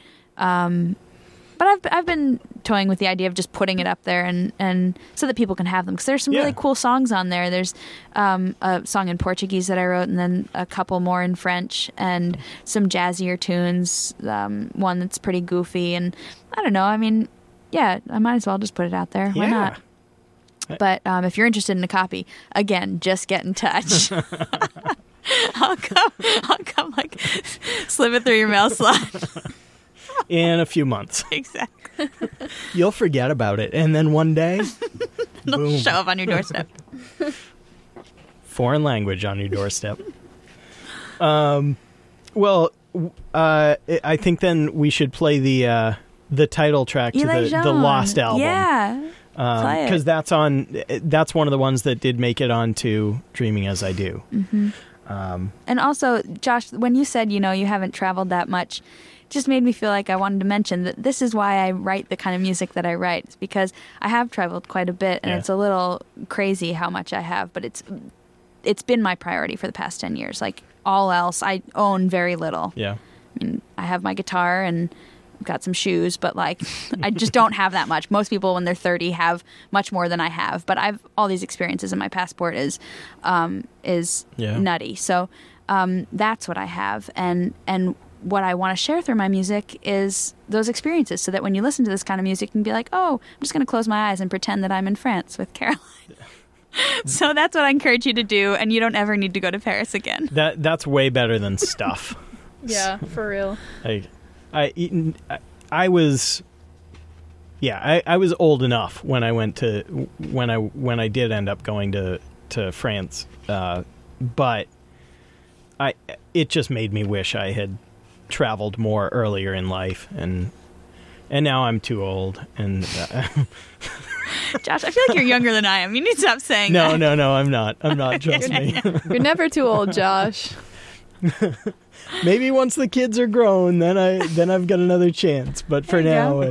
[SPEAKER 2] I've been toying with the idea of just putting it up there and so that people can have them, because there's some really cool songs on there. There's a song in Portuguese that I wrote, and then a couple more in French, and some jazzier tunes. One that's pretty goofy, and I don't know. I mean, yeah, I might as well just put it out there. Why
[SPEAKER 1] Yeah.
[SPEAKER 2] not? But if you're interested in a copy, again, just get in touch. I'll come like slip it through your mail slot.
[SPEAKER 1] In a few months.
[SPEAKER 2] Exactly.
[SPEAKER 1] You'll forget about it, and then one day,
[SPEAKER 2] It'll
[SPEAKER 1] boom,
[SPEAKER 2] show up on your doorstep.
[SPEAKER 1] foreign language on your doorstep. Well, I think then we should play the title track to the Lost album.
[SPEAKER 2] Yeah. Play it.
[SPEAKER 1] Because that's one of the ones that did make it onto Dreaming As I Do.
[SPEAKER 2] Mm-hmm. And also, Josh, when you said, you haven't traveled that much, it just made me feel like I wanted to mention that this is why I write the kind of music that I write. It's because I have traveled quite a bit, and it's a little crazy how much I have, but it's been my priority for the past 10 years. Like all else, I own very little.
[SPEAKER 1] Yeah.
[SPEAKER 2] I mean, I have my guitar and I've got some shoes, but like I just don't have that much. Most people when they're 30 have much more than I have, but I've all these experiences, and my passport is nutty. So that's what I have, and what I want to share through my music is those experiences, so that when you listen to this kind of music, you can be like, oh, I'm just going to close my eyes and pretend that I'm in France with Caroline. So that's what I encourage you to do, and you don't ever need to go to Paris again.
[SPEAKER 1] That's way better than Stuff.
[SPEAKER 5] Yeah, for real.
[SPEAKER 1] I was old enough when I did end up going to to France, but it just made me wish I had traveled more earlier in life, and now I'm too old. And
[SPEAKER 2] Josh, I feel like you're younger than I am. You need to stop saying
[SPEAKER 1] no,
[SPEAKER 2] that.
[SPEAKER 1] no, I'm not. Trust me.
[SPEAKER 5] You're never too old, Josh.
[SPEAKER 1] Maybe once the kids are grown, then I've got another chance. But for now,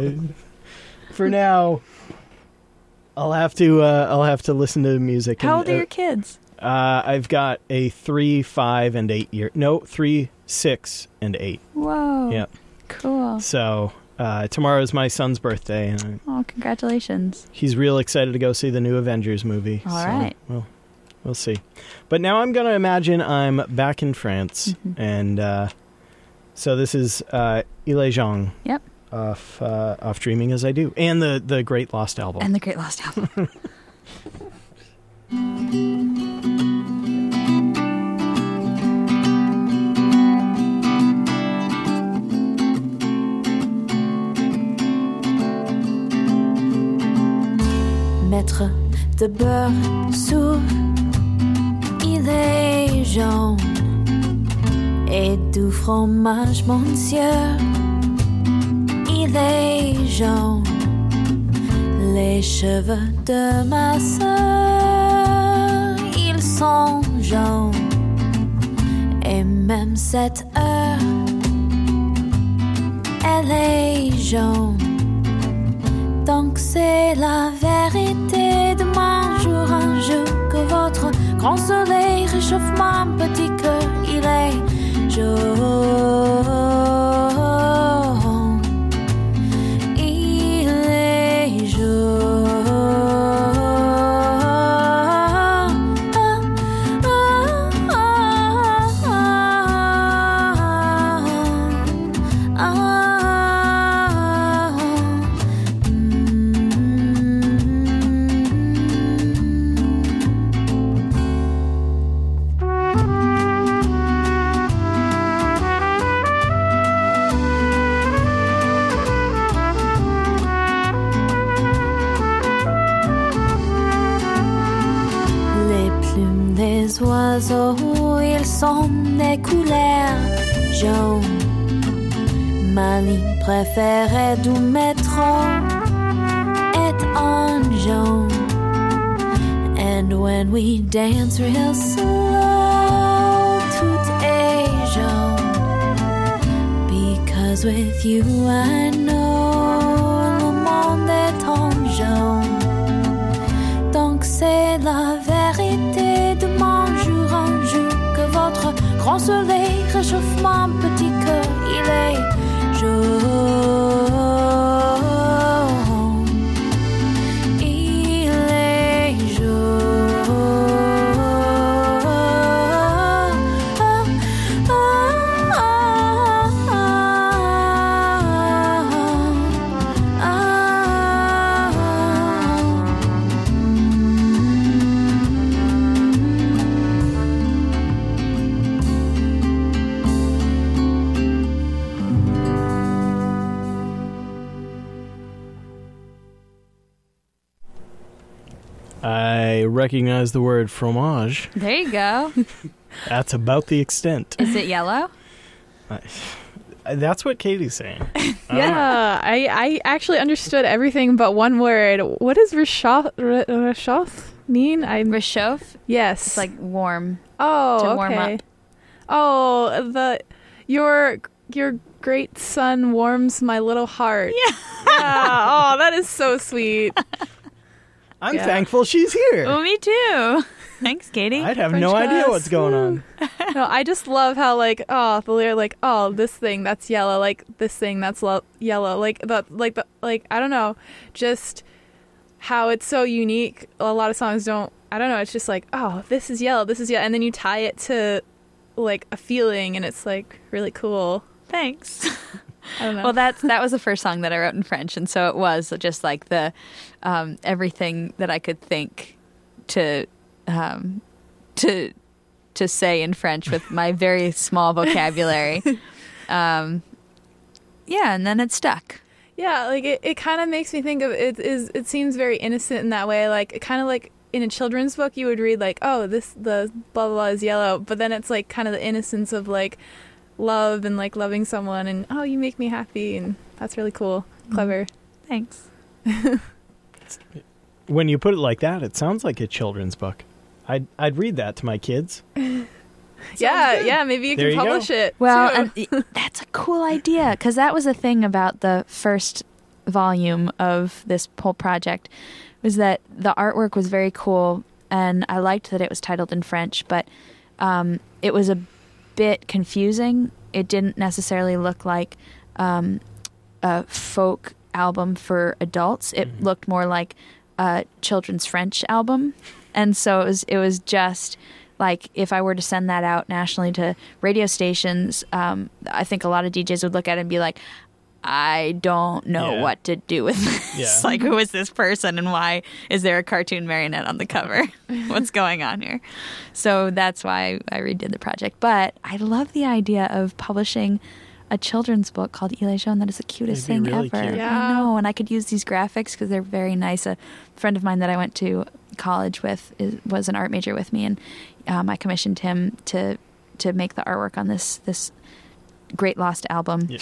[SPEAKER 1] I'll have to listen to music.
[SPEAKER 2] How old are your kids?
[SPEAKER 1] I've got a 3, 5, and 8 year. No, 3, 6, and 8.
[SPEAKER 2] Whoa.
[SPEAKER 1] Yep.
[SPEAKER 2] Cool.
[SPEAKER 1] So tomorrow is my son's birthday, and
[SPEAKER 2] Oh, congratulations.
[SPEAKER 1] he's real excited to go see the new Avengers movie.
[SPEAKER 2] All
[SPEAKER 1] so,
[SPEAKER 2] right.
[SPEAKER 1] Well, we'll see. But now I'm going to imagine I'm back in France, and so this is Ile Jean.
[SPEAKER 2] Yep.
[SPEAKER 1] Off Dreaming As I Do, and the Great Lost Album.
[SPEAKER 2] And the Great Lost Album.
[SPEAKER 3] Mettre de beurre sur Ile Jean et du fromage monsieur. Il est jaune, les cheveux de ma sœur, ils sont jaunes, et même cette heure, elle est jaune. Donc c'est la vérité de mon jour en jour que votre grand soleil réchauffe mon petit cœur, il est jaune. Oiseaux, ils sont des couleurs jaunes. Ma ligne préférée du métro est en jaune. And when we dance real slow, tout est jaune. Because with you I know le monde est en jaune. Donc c'est la vérité de mon jour en jour que votre grand soleil réchauffe mon petit cœur, il est jaune. Il est jaune.
[SPEAKER 1] I recognize the word fromage.
[SPEAKER 2] There you go.
[SPEAKER 1] That's about the extent.
[SPEAKER 2] Is it yellow?
[SPEAKER 1] That's what Katie's saying.
[SPEAKER 5] Yeah, I actually understood everything but one word. What does réchauffe mean?
[SPEAKER 2] Réchauffe?
[SPEAKER 5] Yes.
[SPEAKER 2] It's like warm.
[SPEAKER 5] Oh,
[SPEAKER 2] to
[SPEAKER 5] okay.
[SPEAKER 2] warm up.
[SPEAKER 5] Oh, your great sun warms my little heart.
[SPEAKER 2] Yeah.
[SPEAKER 5] Yeah. Oh, that is so sweet.
[SPEAKER 1] I'm thankful she's here.
[SPEAKER 2] Oh, me too. Thanks, Katie.
[SPEAKER 1] I'd have
[SPEAKER 5] French
[SPEAKER 1] no idea
[SPEAKER 5] class.
[SPEAKER 1] what's going on.
[SPEAKER 5] No, I just love how the lyric this thing that's yellow, like this thing that's yellow, like I don't know, just how it's so unique. A lot of songs don't. I don't know. It's just like, oh, this is yellow, and then you tie it to like a feeling, and it's like really cool.
[SPEAKER 2] Thanks.
[SPEAKER 5] I don't know.
[SPEAKER 2] Well, that was the first song that I wrote in French, and so it was just like the everything that I could think to say in French with my very small vocabulary. And then it stuck.
[SPEAKER 5] Yeah, like it kind of makes me think of it seems very innocent in that way. Like it kind of like in a children's book you would read like, oh, the blah blah blah is yellow, but then it's like kind of the innocence of like love and like loving someone and oh, you make me happy, and that's really cool, clever.
[SPEAKER 2] Thanks.
[SPEAKER 1] When you put it like that, it sounds like a children's book. I'd read that to my kids.
[SPEAKER 5] Yeah, maybe you
[SPEAKER 1] There
[SPEAKER 5] can
[SPEAKER 1] you
[SPEAKER 5] publish it.
[SPEAKER 2] Well,
[SPEAKER 5] too.
[SPEAKER 2] and that's a cool idea, because that was the thing about the first volume of this whole project, was that the artwork was very cool, and I liked that it was titled in French, but it was a bit confusing. It didn't necessarily look like a folk album for adults. It looked more like a children's French album, and so it was just like if I were to send that out nationally to radio stations, I think a lot of DJs would look at it and be like, I don't know what to do with this.
[SPEAKER 1] Yeah.
[SPEAKER 2] Like, who is this person and why is there a cartoon marionette on the cover? What's going on here? So that's why I redid the project. But I love the idea of publishing a children's book called Eli Joan. That is the cutest
[SPEAKER 1] It'd be
[SPEAKER 2] thing
[SPEAKER 1] really
[SPEAKER 2] ever.
[SPEAKER 1] cute.
[SPEAKER 5] Yeah.
[SPEAKER 2] I know, and I could use these graphics because they're very nice. A friend of mine that I went to college with was an art major with me, and I commissioned him to make the artwork on this Great Lost album.
[SPEAKER 1] Yeah.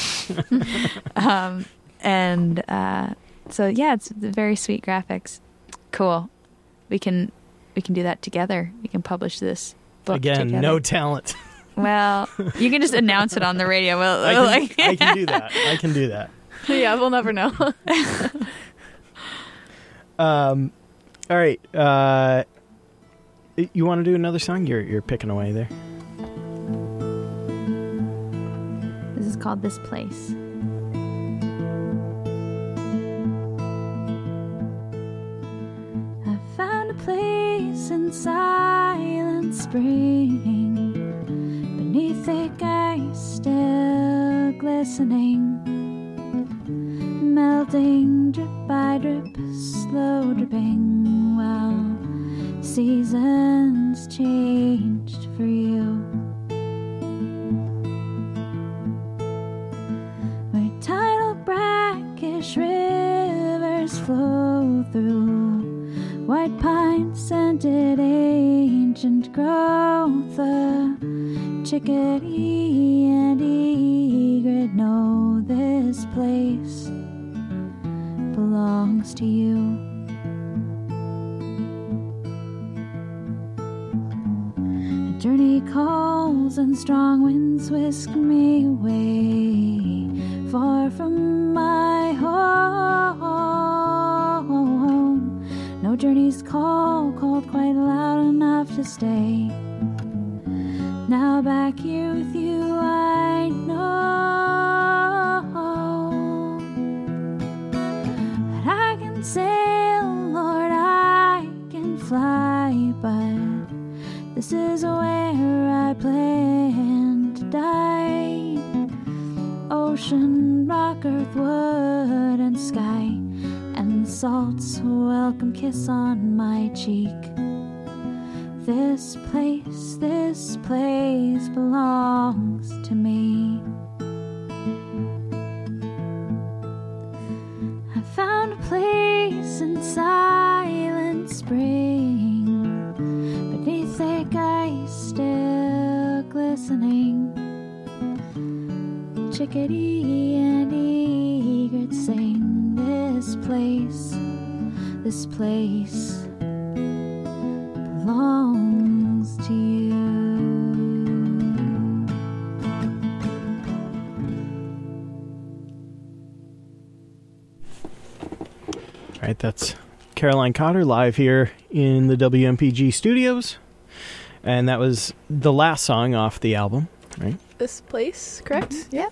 [SPEAKER 2] So yeah, it's very sweet graphics. Cool. We can do that together. We can publish this book
[SPEAKER 1] Again,
[SPEAKER 2] together.
[SPEAKER 1] no talent.
[SPEAKER 2] Well, you can just announce it on the radio. Well,
[SPEAKER 1] I can do that. I can do that.
[SPEAKER 5] Yeah, we'll never know.
[SPEAKER 1] All right. You want to do another song? You're picking away there.
[SPEAKER 2] This is called This Place. I found a place in Silent Spring, beneath thick ice still glistening, melting drip by drip, slow dripping, while seasons changed for you. Where tidal brackish rivers flow through white pine scented ancient growth, the chickadee and egret know this place belongs to you. A journey calls and strong winds whisk me away, far from my home. No journey's called quite loud enough to stay. Now back here with you, I know that I can sail, Lord, I can fly, but this is where I plan to die. Ocean, rock, earth, wood, and sky, and salt's welcome kiss on my cheek. This place belongs to me. I found a place in Silent Spring, beneath thick ice still glistening, chickadee and egret sing. This place belongs to you.
[SPEAKER 1] All right, that's Caroline Cotter live here in the WMPG studios. And that was the last song off the album, right?
[SPEAKER 5] This place, correct? Yeah.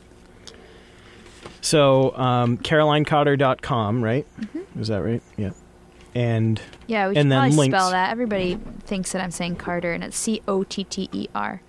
[SPEAKER 1] So, CarolineCotter.com, right? Is that right? Yeah. And
[SPEAKER 2] Yeah, we should
[SPEAKER 1] and then
[SPEAKER 2] probably
[SPEAKER 1] links.
[SPEAKER 2] spell that. Everybody thinks that I'm saying Carter, and it's Cotter.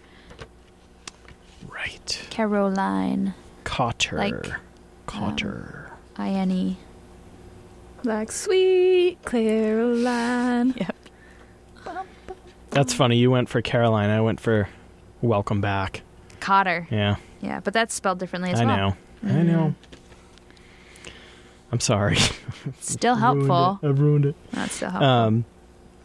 [SPEAKER 1] Right.
[SPEAKER 2] Caroline.
[SPEAKER 1] Cotter.
[SPEAKER 2] Like,
[SPEAKER 1] Cotter.
[SPEAKER 2] INE.
[SPEAKER 5] Like sweet Caroline.
[SPEAKER 2] Yep.
[SPEAKER 1] That's funny. You went for Caroline. I went for Welcome Back.
[SPEAKER 2] Cotter.
[SPEAKER 1] Yeah.
[SPEAKER 2] Yeah, but that's spelled differently as
[SPEAKER 1] I
[SPEAKER 2] well.
[SPEAKER 1] know. I know. I'm sorry.
[SPEAKER 2] Still helpful.
[SPEAKER 1] I've ruined it.
[SPEAKER 2] That's still helpful.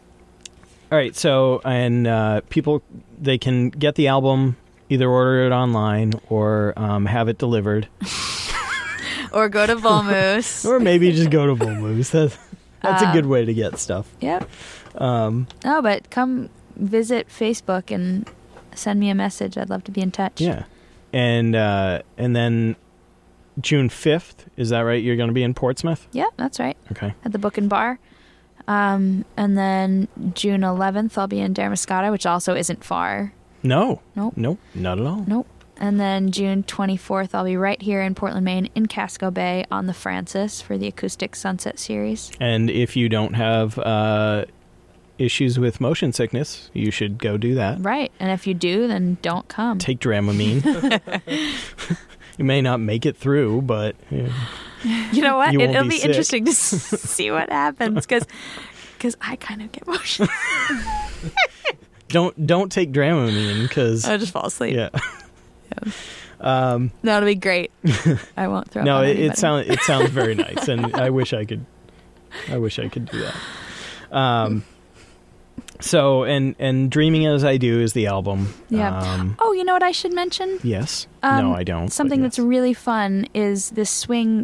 [SPEAKER 1] All right, so, and people, they can get the album, either order it online or have it delivered.
[SPEAKER 2] Or go to Volmoose.
[SPEAKER 1] Or maybe just go to Volmoose. That's a good way to get stuff.
[SPEAKER 2] Yep. No, but come visit Facebook and send me a message. I'd love to be in touch.
[SPEAKER 1] Yeah. And then June 5th, is that right? You're going to be in Portsmouth?
[SPEAKER 2] Yep, that's right.
[SPEAKER 1] Okay.
[SPEAKER 2] At the Book and Bar. And then June 11th, I'll be in Damariscotta, which also isn't far.
[SPEAKER 1] No.
[SPEAKER 2] Nope.
[SPEAKER 1] Nope, not at all.
[SPEAKER 2] Nope. And then June 24th, I'll be right here in Portland, Maine, in Casco Bay on the Francis for the Acoustic Sunset Series.
[SPEAKER 1] And if you don't have issues with motion sickness, you should go do that.
[SPEAKER 2] Right. And if you do, then don't come.
[SPEAKER 1] Take Dramamine. You may not make it through, but... Yeah.
[SPEAKER 2] You know what?
[SPEAKER 1] You won't
[SPEAKER 2] It'll
[SPEAKER 1] be
[SPEAKER 2] be
[SPEAKER 1] sick.
[SPEAKER 2] interesting to see what happens because I kind of get motion.
[SPEAKER 1] Don't take Dramamine because...
[SPEAKER 2] I'll just fall asleep.
[SPEAKER 1] Yeah.
[SPEAKER 2] No, it'll be great. I won't throw up
[SPEAKER 1] No,
[SPEAKER 2] on
[SPEAKER 1] it
[SPEAKER 2] anybody.
[SPEAKER 1] sounds very nice, and I wish I could do that. So and Dreaming As I Do is the album.
[SPEAKER 2] Yeah. Oh, you know what I should mention?
[SPEAKER 1] Yes. No, I don't.
[SPEAKER 2] Something
[SPEAKER 1] but
[SPEAKER 2] that's
[SPEAKER 1] yes.
[SPEAKER 2] really fun is this swing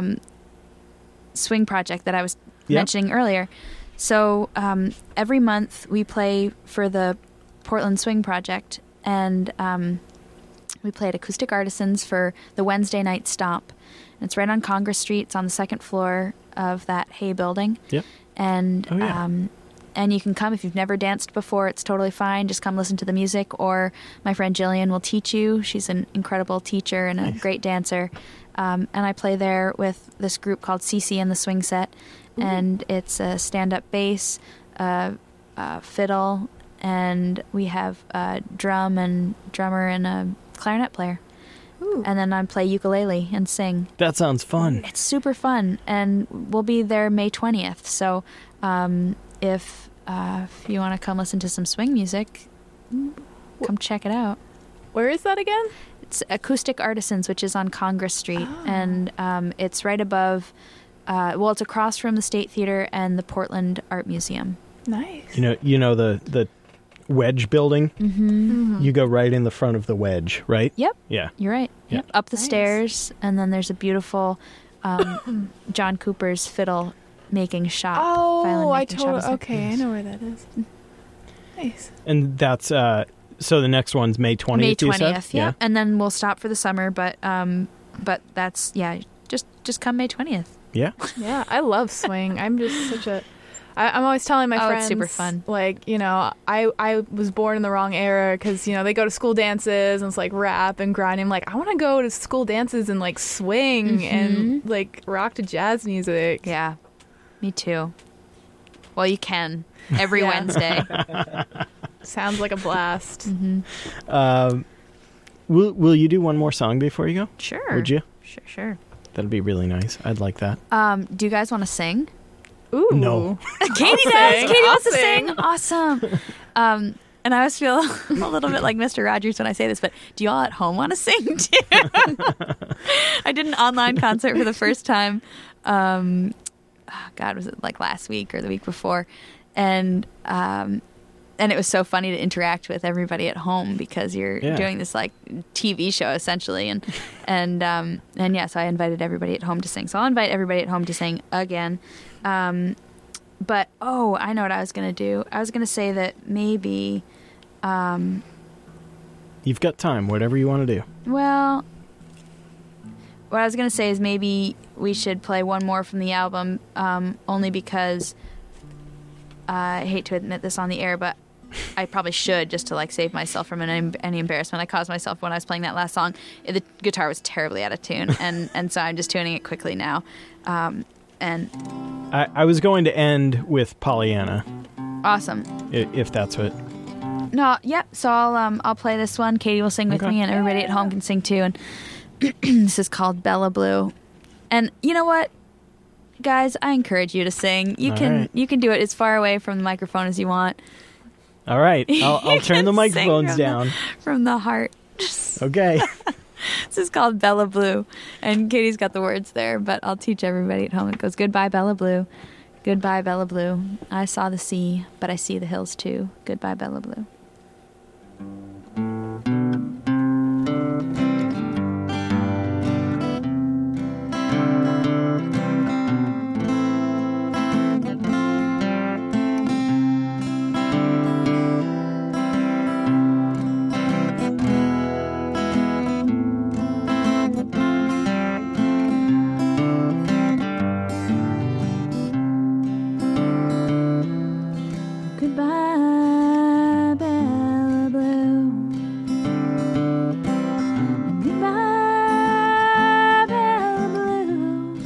[SPEAKER 2] project that I was mentioning earlier. So every month we play for the Portland Swing Project, and we play at Acoustic Artisans for the Wednesday night stomp. And it's right on Congress Street. It's on the second floor of that Hay building.
[SPEAKER 1] Yep.
[SPEAKER 2] And and you can come if you've never danced before. It's totally fine. Just come listen to the music, or my friend Jillian will teach you. She's an incredible teacher and a great dancer. And I play there with this group called CC and the Swing Set. Ooh. And it's a stand-up bass, fiddle, and we have a drummer and a clarinet player. Ooh. And then I play ukulele and sing.
[SPEAKER 1] That sounds fun.
[SPEAKER 2] It's super fun, and we'll be there May 20th. So if you want to come listen to some swing music, come check it out.
[SPEAKER 5] Where is that again?
[SPEAKER 2] It's Acoustic Artisans, which is on Congress Street, and it's right above. It's across from the State Theater and the Portland Art Museum.
[SPEAKER 5] Nice.
[SPEAKER 1] You know the Wedge building?
[SPEAKER 2] Mm-hmm.
[SPEAKER 5] Mm-hmm.
[SPEAKER 1] You go right in the front of the Wedge, right?
[SPEAKER 2] Yep.
[SPEAKER 1] Yeah.
[SPEAKER 2] You're right.
[SPEAKER 1] Yeah.
[SPEAKER 2] Yep. Up the stairs, and then there's a beautiful John Cooper's fiddle making shop.
[SPEAKER 5] Oh, I
[SPEAKER 2] totally.
[SPEAKER 5] Okay, I know where that is. Nice.
[SPEAKER 1] And that's so the next one's May 20th.
[SPEAKER 2] May
[SPEAKER 1] you said?
[SPEAKER 2] 20th. Yeah. And then we'll stop for the summer, but that's just come May 20th.
[SPEAKER 1] Yeah.
[SPEAKER 5] Yeah, I love swing. I'm just such a... I'm always telling my friends...
[SPEAKER 2] it's super fun.
[SPEAKER 5] Like, I was born in the wrong era because, they go to school dances and it's like rap and grinding. I'm like, I want to go to school dances and like swing and like rock to jazz music.
[SPEAKER 2] Yeah, me too. Well, you can. Every Wednesday.
[SPEAKER 5] Sounds like a blast.
[SPEAKER 2] Mm-hmm.
[SPEAKER 1] Will you do one more song before you go?
[SPEAKER 2] Sure.
[SPEAKER 1] Would you?
[SPEAKER 2] Sure.
[SPEAKER 1] That'd be really nice. I'd like that.
[SPEAKER 2] Do you guys want to sing?
[SPEAKER 5] Ooh.
[SPEAKER 1] No.
[SPEAKER 2] Katie does. Katie wants to sing. Awesome. And I always feel a little bit like Mr. Rogers when I say this, but do you all at home want to sing too? I did an online concert for the first time. Was it like last week or the week before? And it was so funny to interact with everybody at home because you're doing this like TV show essentially, and so I invited everybody at home to sing. So I'll invite everybody at home to sing again. But I know what I was gonna do. I was gonna say that maybe.
[SPEAKER 1] You've got time. Whatever you want to do.
[SPEAKER 2] Well, what I was gonna say is maybe we should play one more from the album, only because I hate to admit this on the air, but I probably should, just to like save myself from any embarrassment I caused myself when I was playing that last song. The guitar was terribly out of tune, and so I'm just tuning it quickly now. And
[SPEAKER 1] I was going to end with Pollyanna.
[SPEAKER 2] Awesome.
[SPEAKER 1] If that's what.
[SPEAKER 2] No, yep. So I'll play this one. Katie will sing with me, and everybody at home can sing too. And this is called Bella Blue. And you know what, guys, I encourage you to sing. You can do it as far away from the microphone as you want.
[SPEAKER 1] All right, I'll turn the microphones down.
[SPEAKER 2] From the heart.
[SPEAKER 1] Okay.
[SPEAKER 2] This is called Bella Blue, and Katie's got the words there, but I'll teach everybody at home. It goes, goodbye, Bella Blue. Goodbye, Bella Blue. I saw the sea, but I see the hills too. Goodbye, Bella Blue.
[SPEAKER 3] Goodbye, Bella Blue. Goodbye, Bella Blue.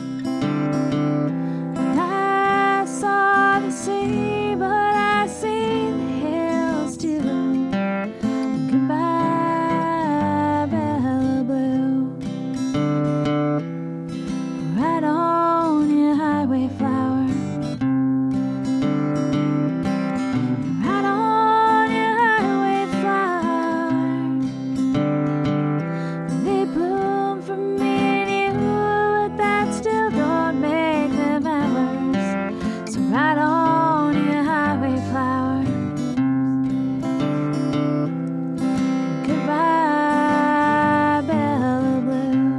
[SPEAKER 3] I saw the sea, but I see the hills too. Goodbye, Bella Blue. Right on, you highway flower. Right on, you highway flower. They bloom for me and you, but that still don't make them ours. So right on, you highway flower. Goodbye, Bella Blue.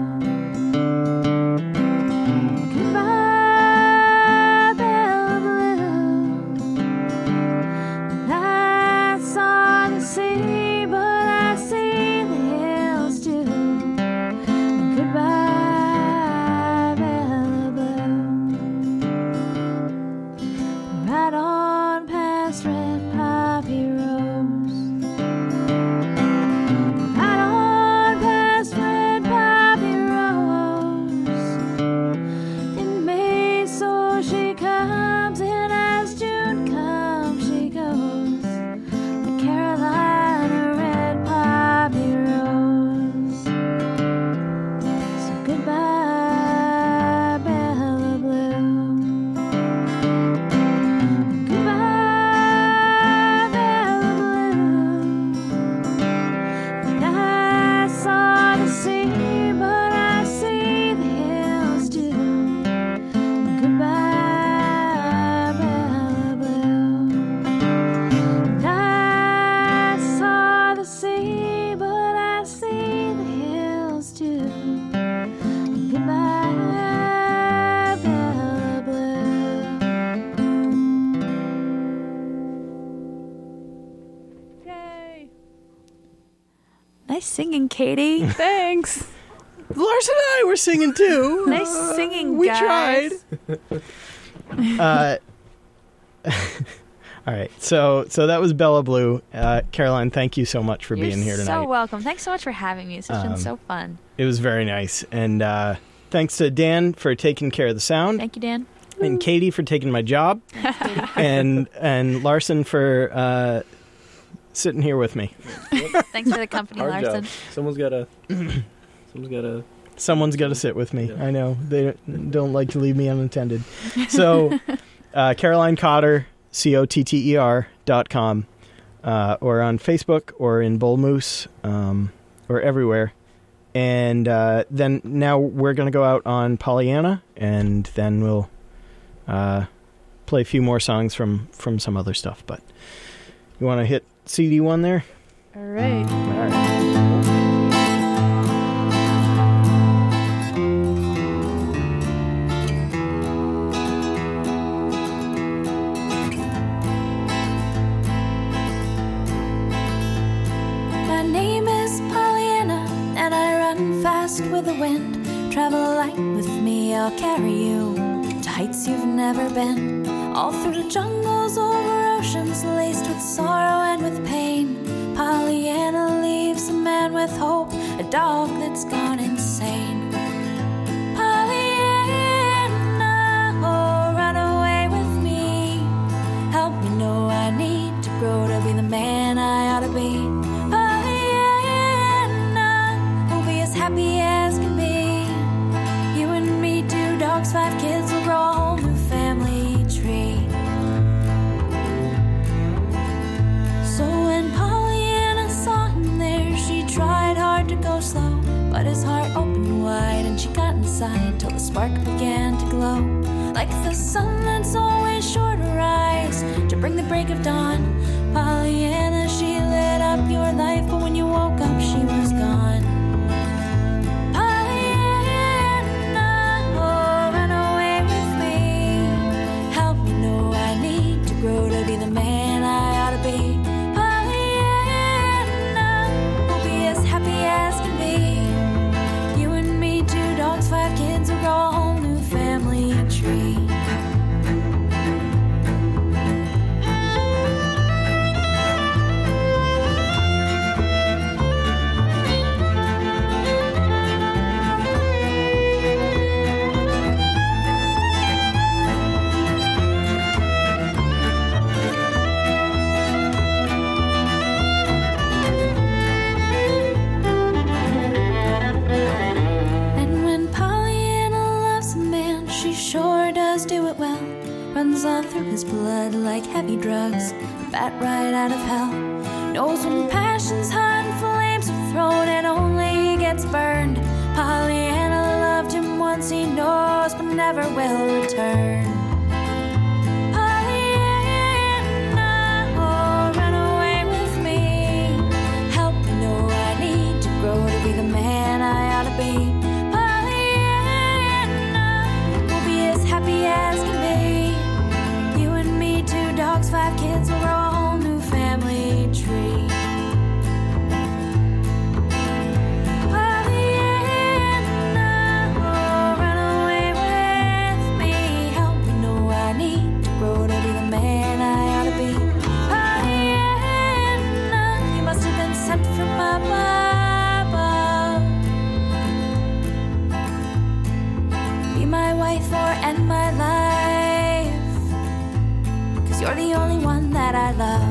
[SPEAKER 3] Goodbye, Bella Blue. I saw the sea, but I see the hills too. Goodbye, Bella Blue. Right on past red poppy rose. Right on past red poppy rose. In May, so she comes, and as June comes, she goes. The Carolina red poppy rose. So goodbye, Bella Blue. Goodbye, Bella Blue. And I saw the sea, but I see the hills too. Goodbye, Bella Blue. And I saw the sea, but I see the hills too. Goodbye, Bella Blue.
[SPEAKER 5] Yay!
[SPEAKER 2] Nice singing, Katie.
[SPEAKER 5] Thanks.
[SPEAKER 1] Lars and I were singing too.
[SPEAKER 2] Nice singing,
[SPEAKER 1] We
[SPEAKER 2] guys.
[SPEAKER 1] tried. All right, so that was Bella Blue. Caroline, thank you so much for
[SPEAKER 2] You're
[SPEAKER 1] being here tonight.
[SPEAKER 2] so welcome. Thanks so much for having me. It's been so fun.
[SPEAKER 1] It was very nice, and thanks to Dan for taking care of the sound,
[SPEAKER 2] Thank you, Dan.
[SPEAKER 1] and Katie for taking my job, and Larson for sitting here with me.
[SPEAKER 2] Thanks for the company,
[SPEAKER 4] Hard
[SPEAKER 2] Larson.
[SPEAKER 4] job. Someone's gotta.
[SPEAKER 1] Someone's got to sit with me.
[SPEAKER 4] Yeah.
[SPEAKER 1] I know they don't like to leave me unattended. So, Caroline Cotter, COTTER.com, or on Facebook, or in Bull Moose, or everywhere. And then now we're going to go out on Pollyanna, and then we'll play a few more songs from some other stuff. But you want to hit CD1 there?
[SPEAKER 5] All right.
[SPEAKER 1] All right.
[SPEAKER 3] My name is Pollyanna, and I run fast with the wind. Travel light with me, I'll carry you to heights you've never been. All through jungles, over oceans, laced with sorrow and with pain. Pollyanna leaves a man with hope, a dog that's gone insane. Pollyanna, oh, run away with me. Help me know I need to grow to be the man I ought to be. Pollyanna, we'll be as happy as can be. You and me, 2 dogs, 5 kids, will grow a whole new family tree. So when Pollyanna saw him there, she tried hard to go slow, but his heart opened wide and she got inside till the spark began to glow. Like the sun that's always bring the break of dawn. Pollyanna, she lit up your life, but when you woke up, she was gone. Pollyanna, oh, run away with me. Help me know I need to grow to be the man I ought to be. Pollyanna, we'll be as happy as can be. You and me, 2 dogs, 5 kids, will grow a whole new family tree. Runs on through his blood like heavy drugs, a bat right out of hell. Knows when passion's hot and flames are thrown and only gets burned. Pollyanna loved him once, he knows, but never will return. Pollyanna, oh, run away with me. Help me know I need to grow to be the man I ought to be. Pollyanna, we'll be as happy as can be. 2 dogs, 5 kids, will grow a whole new family tree. Pollyanna, oh, run away with me. Help me know I need to grow to be the man I ought to be. Pollyanna, you must have been sent from above. Be my wife or end my life. You're the only one that I love.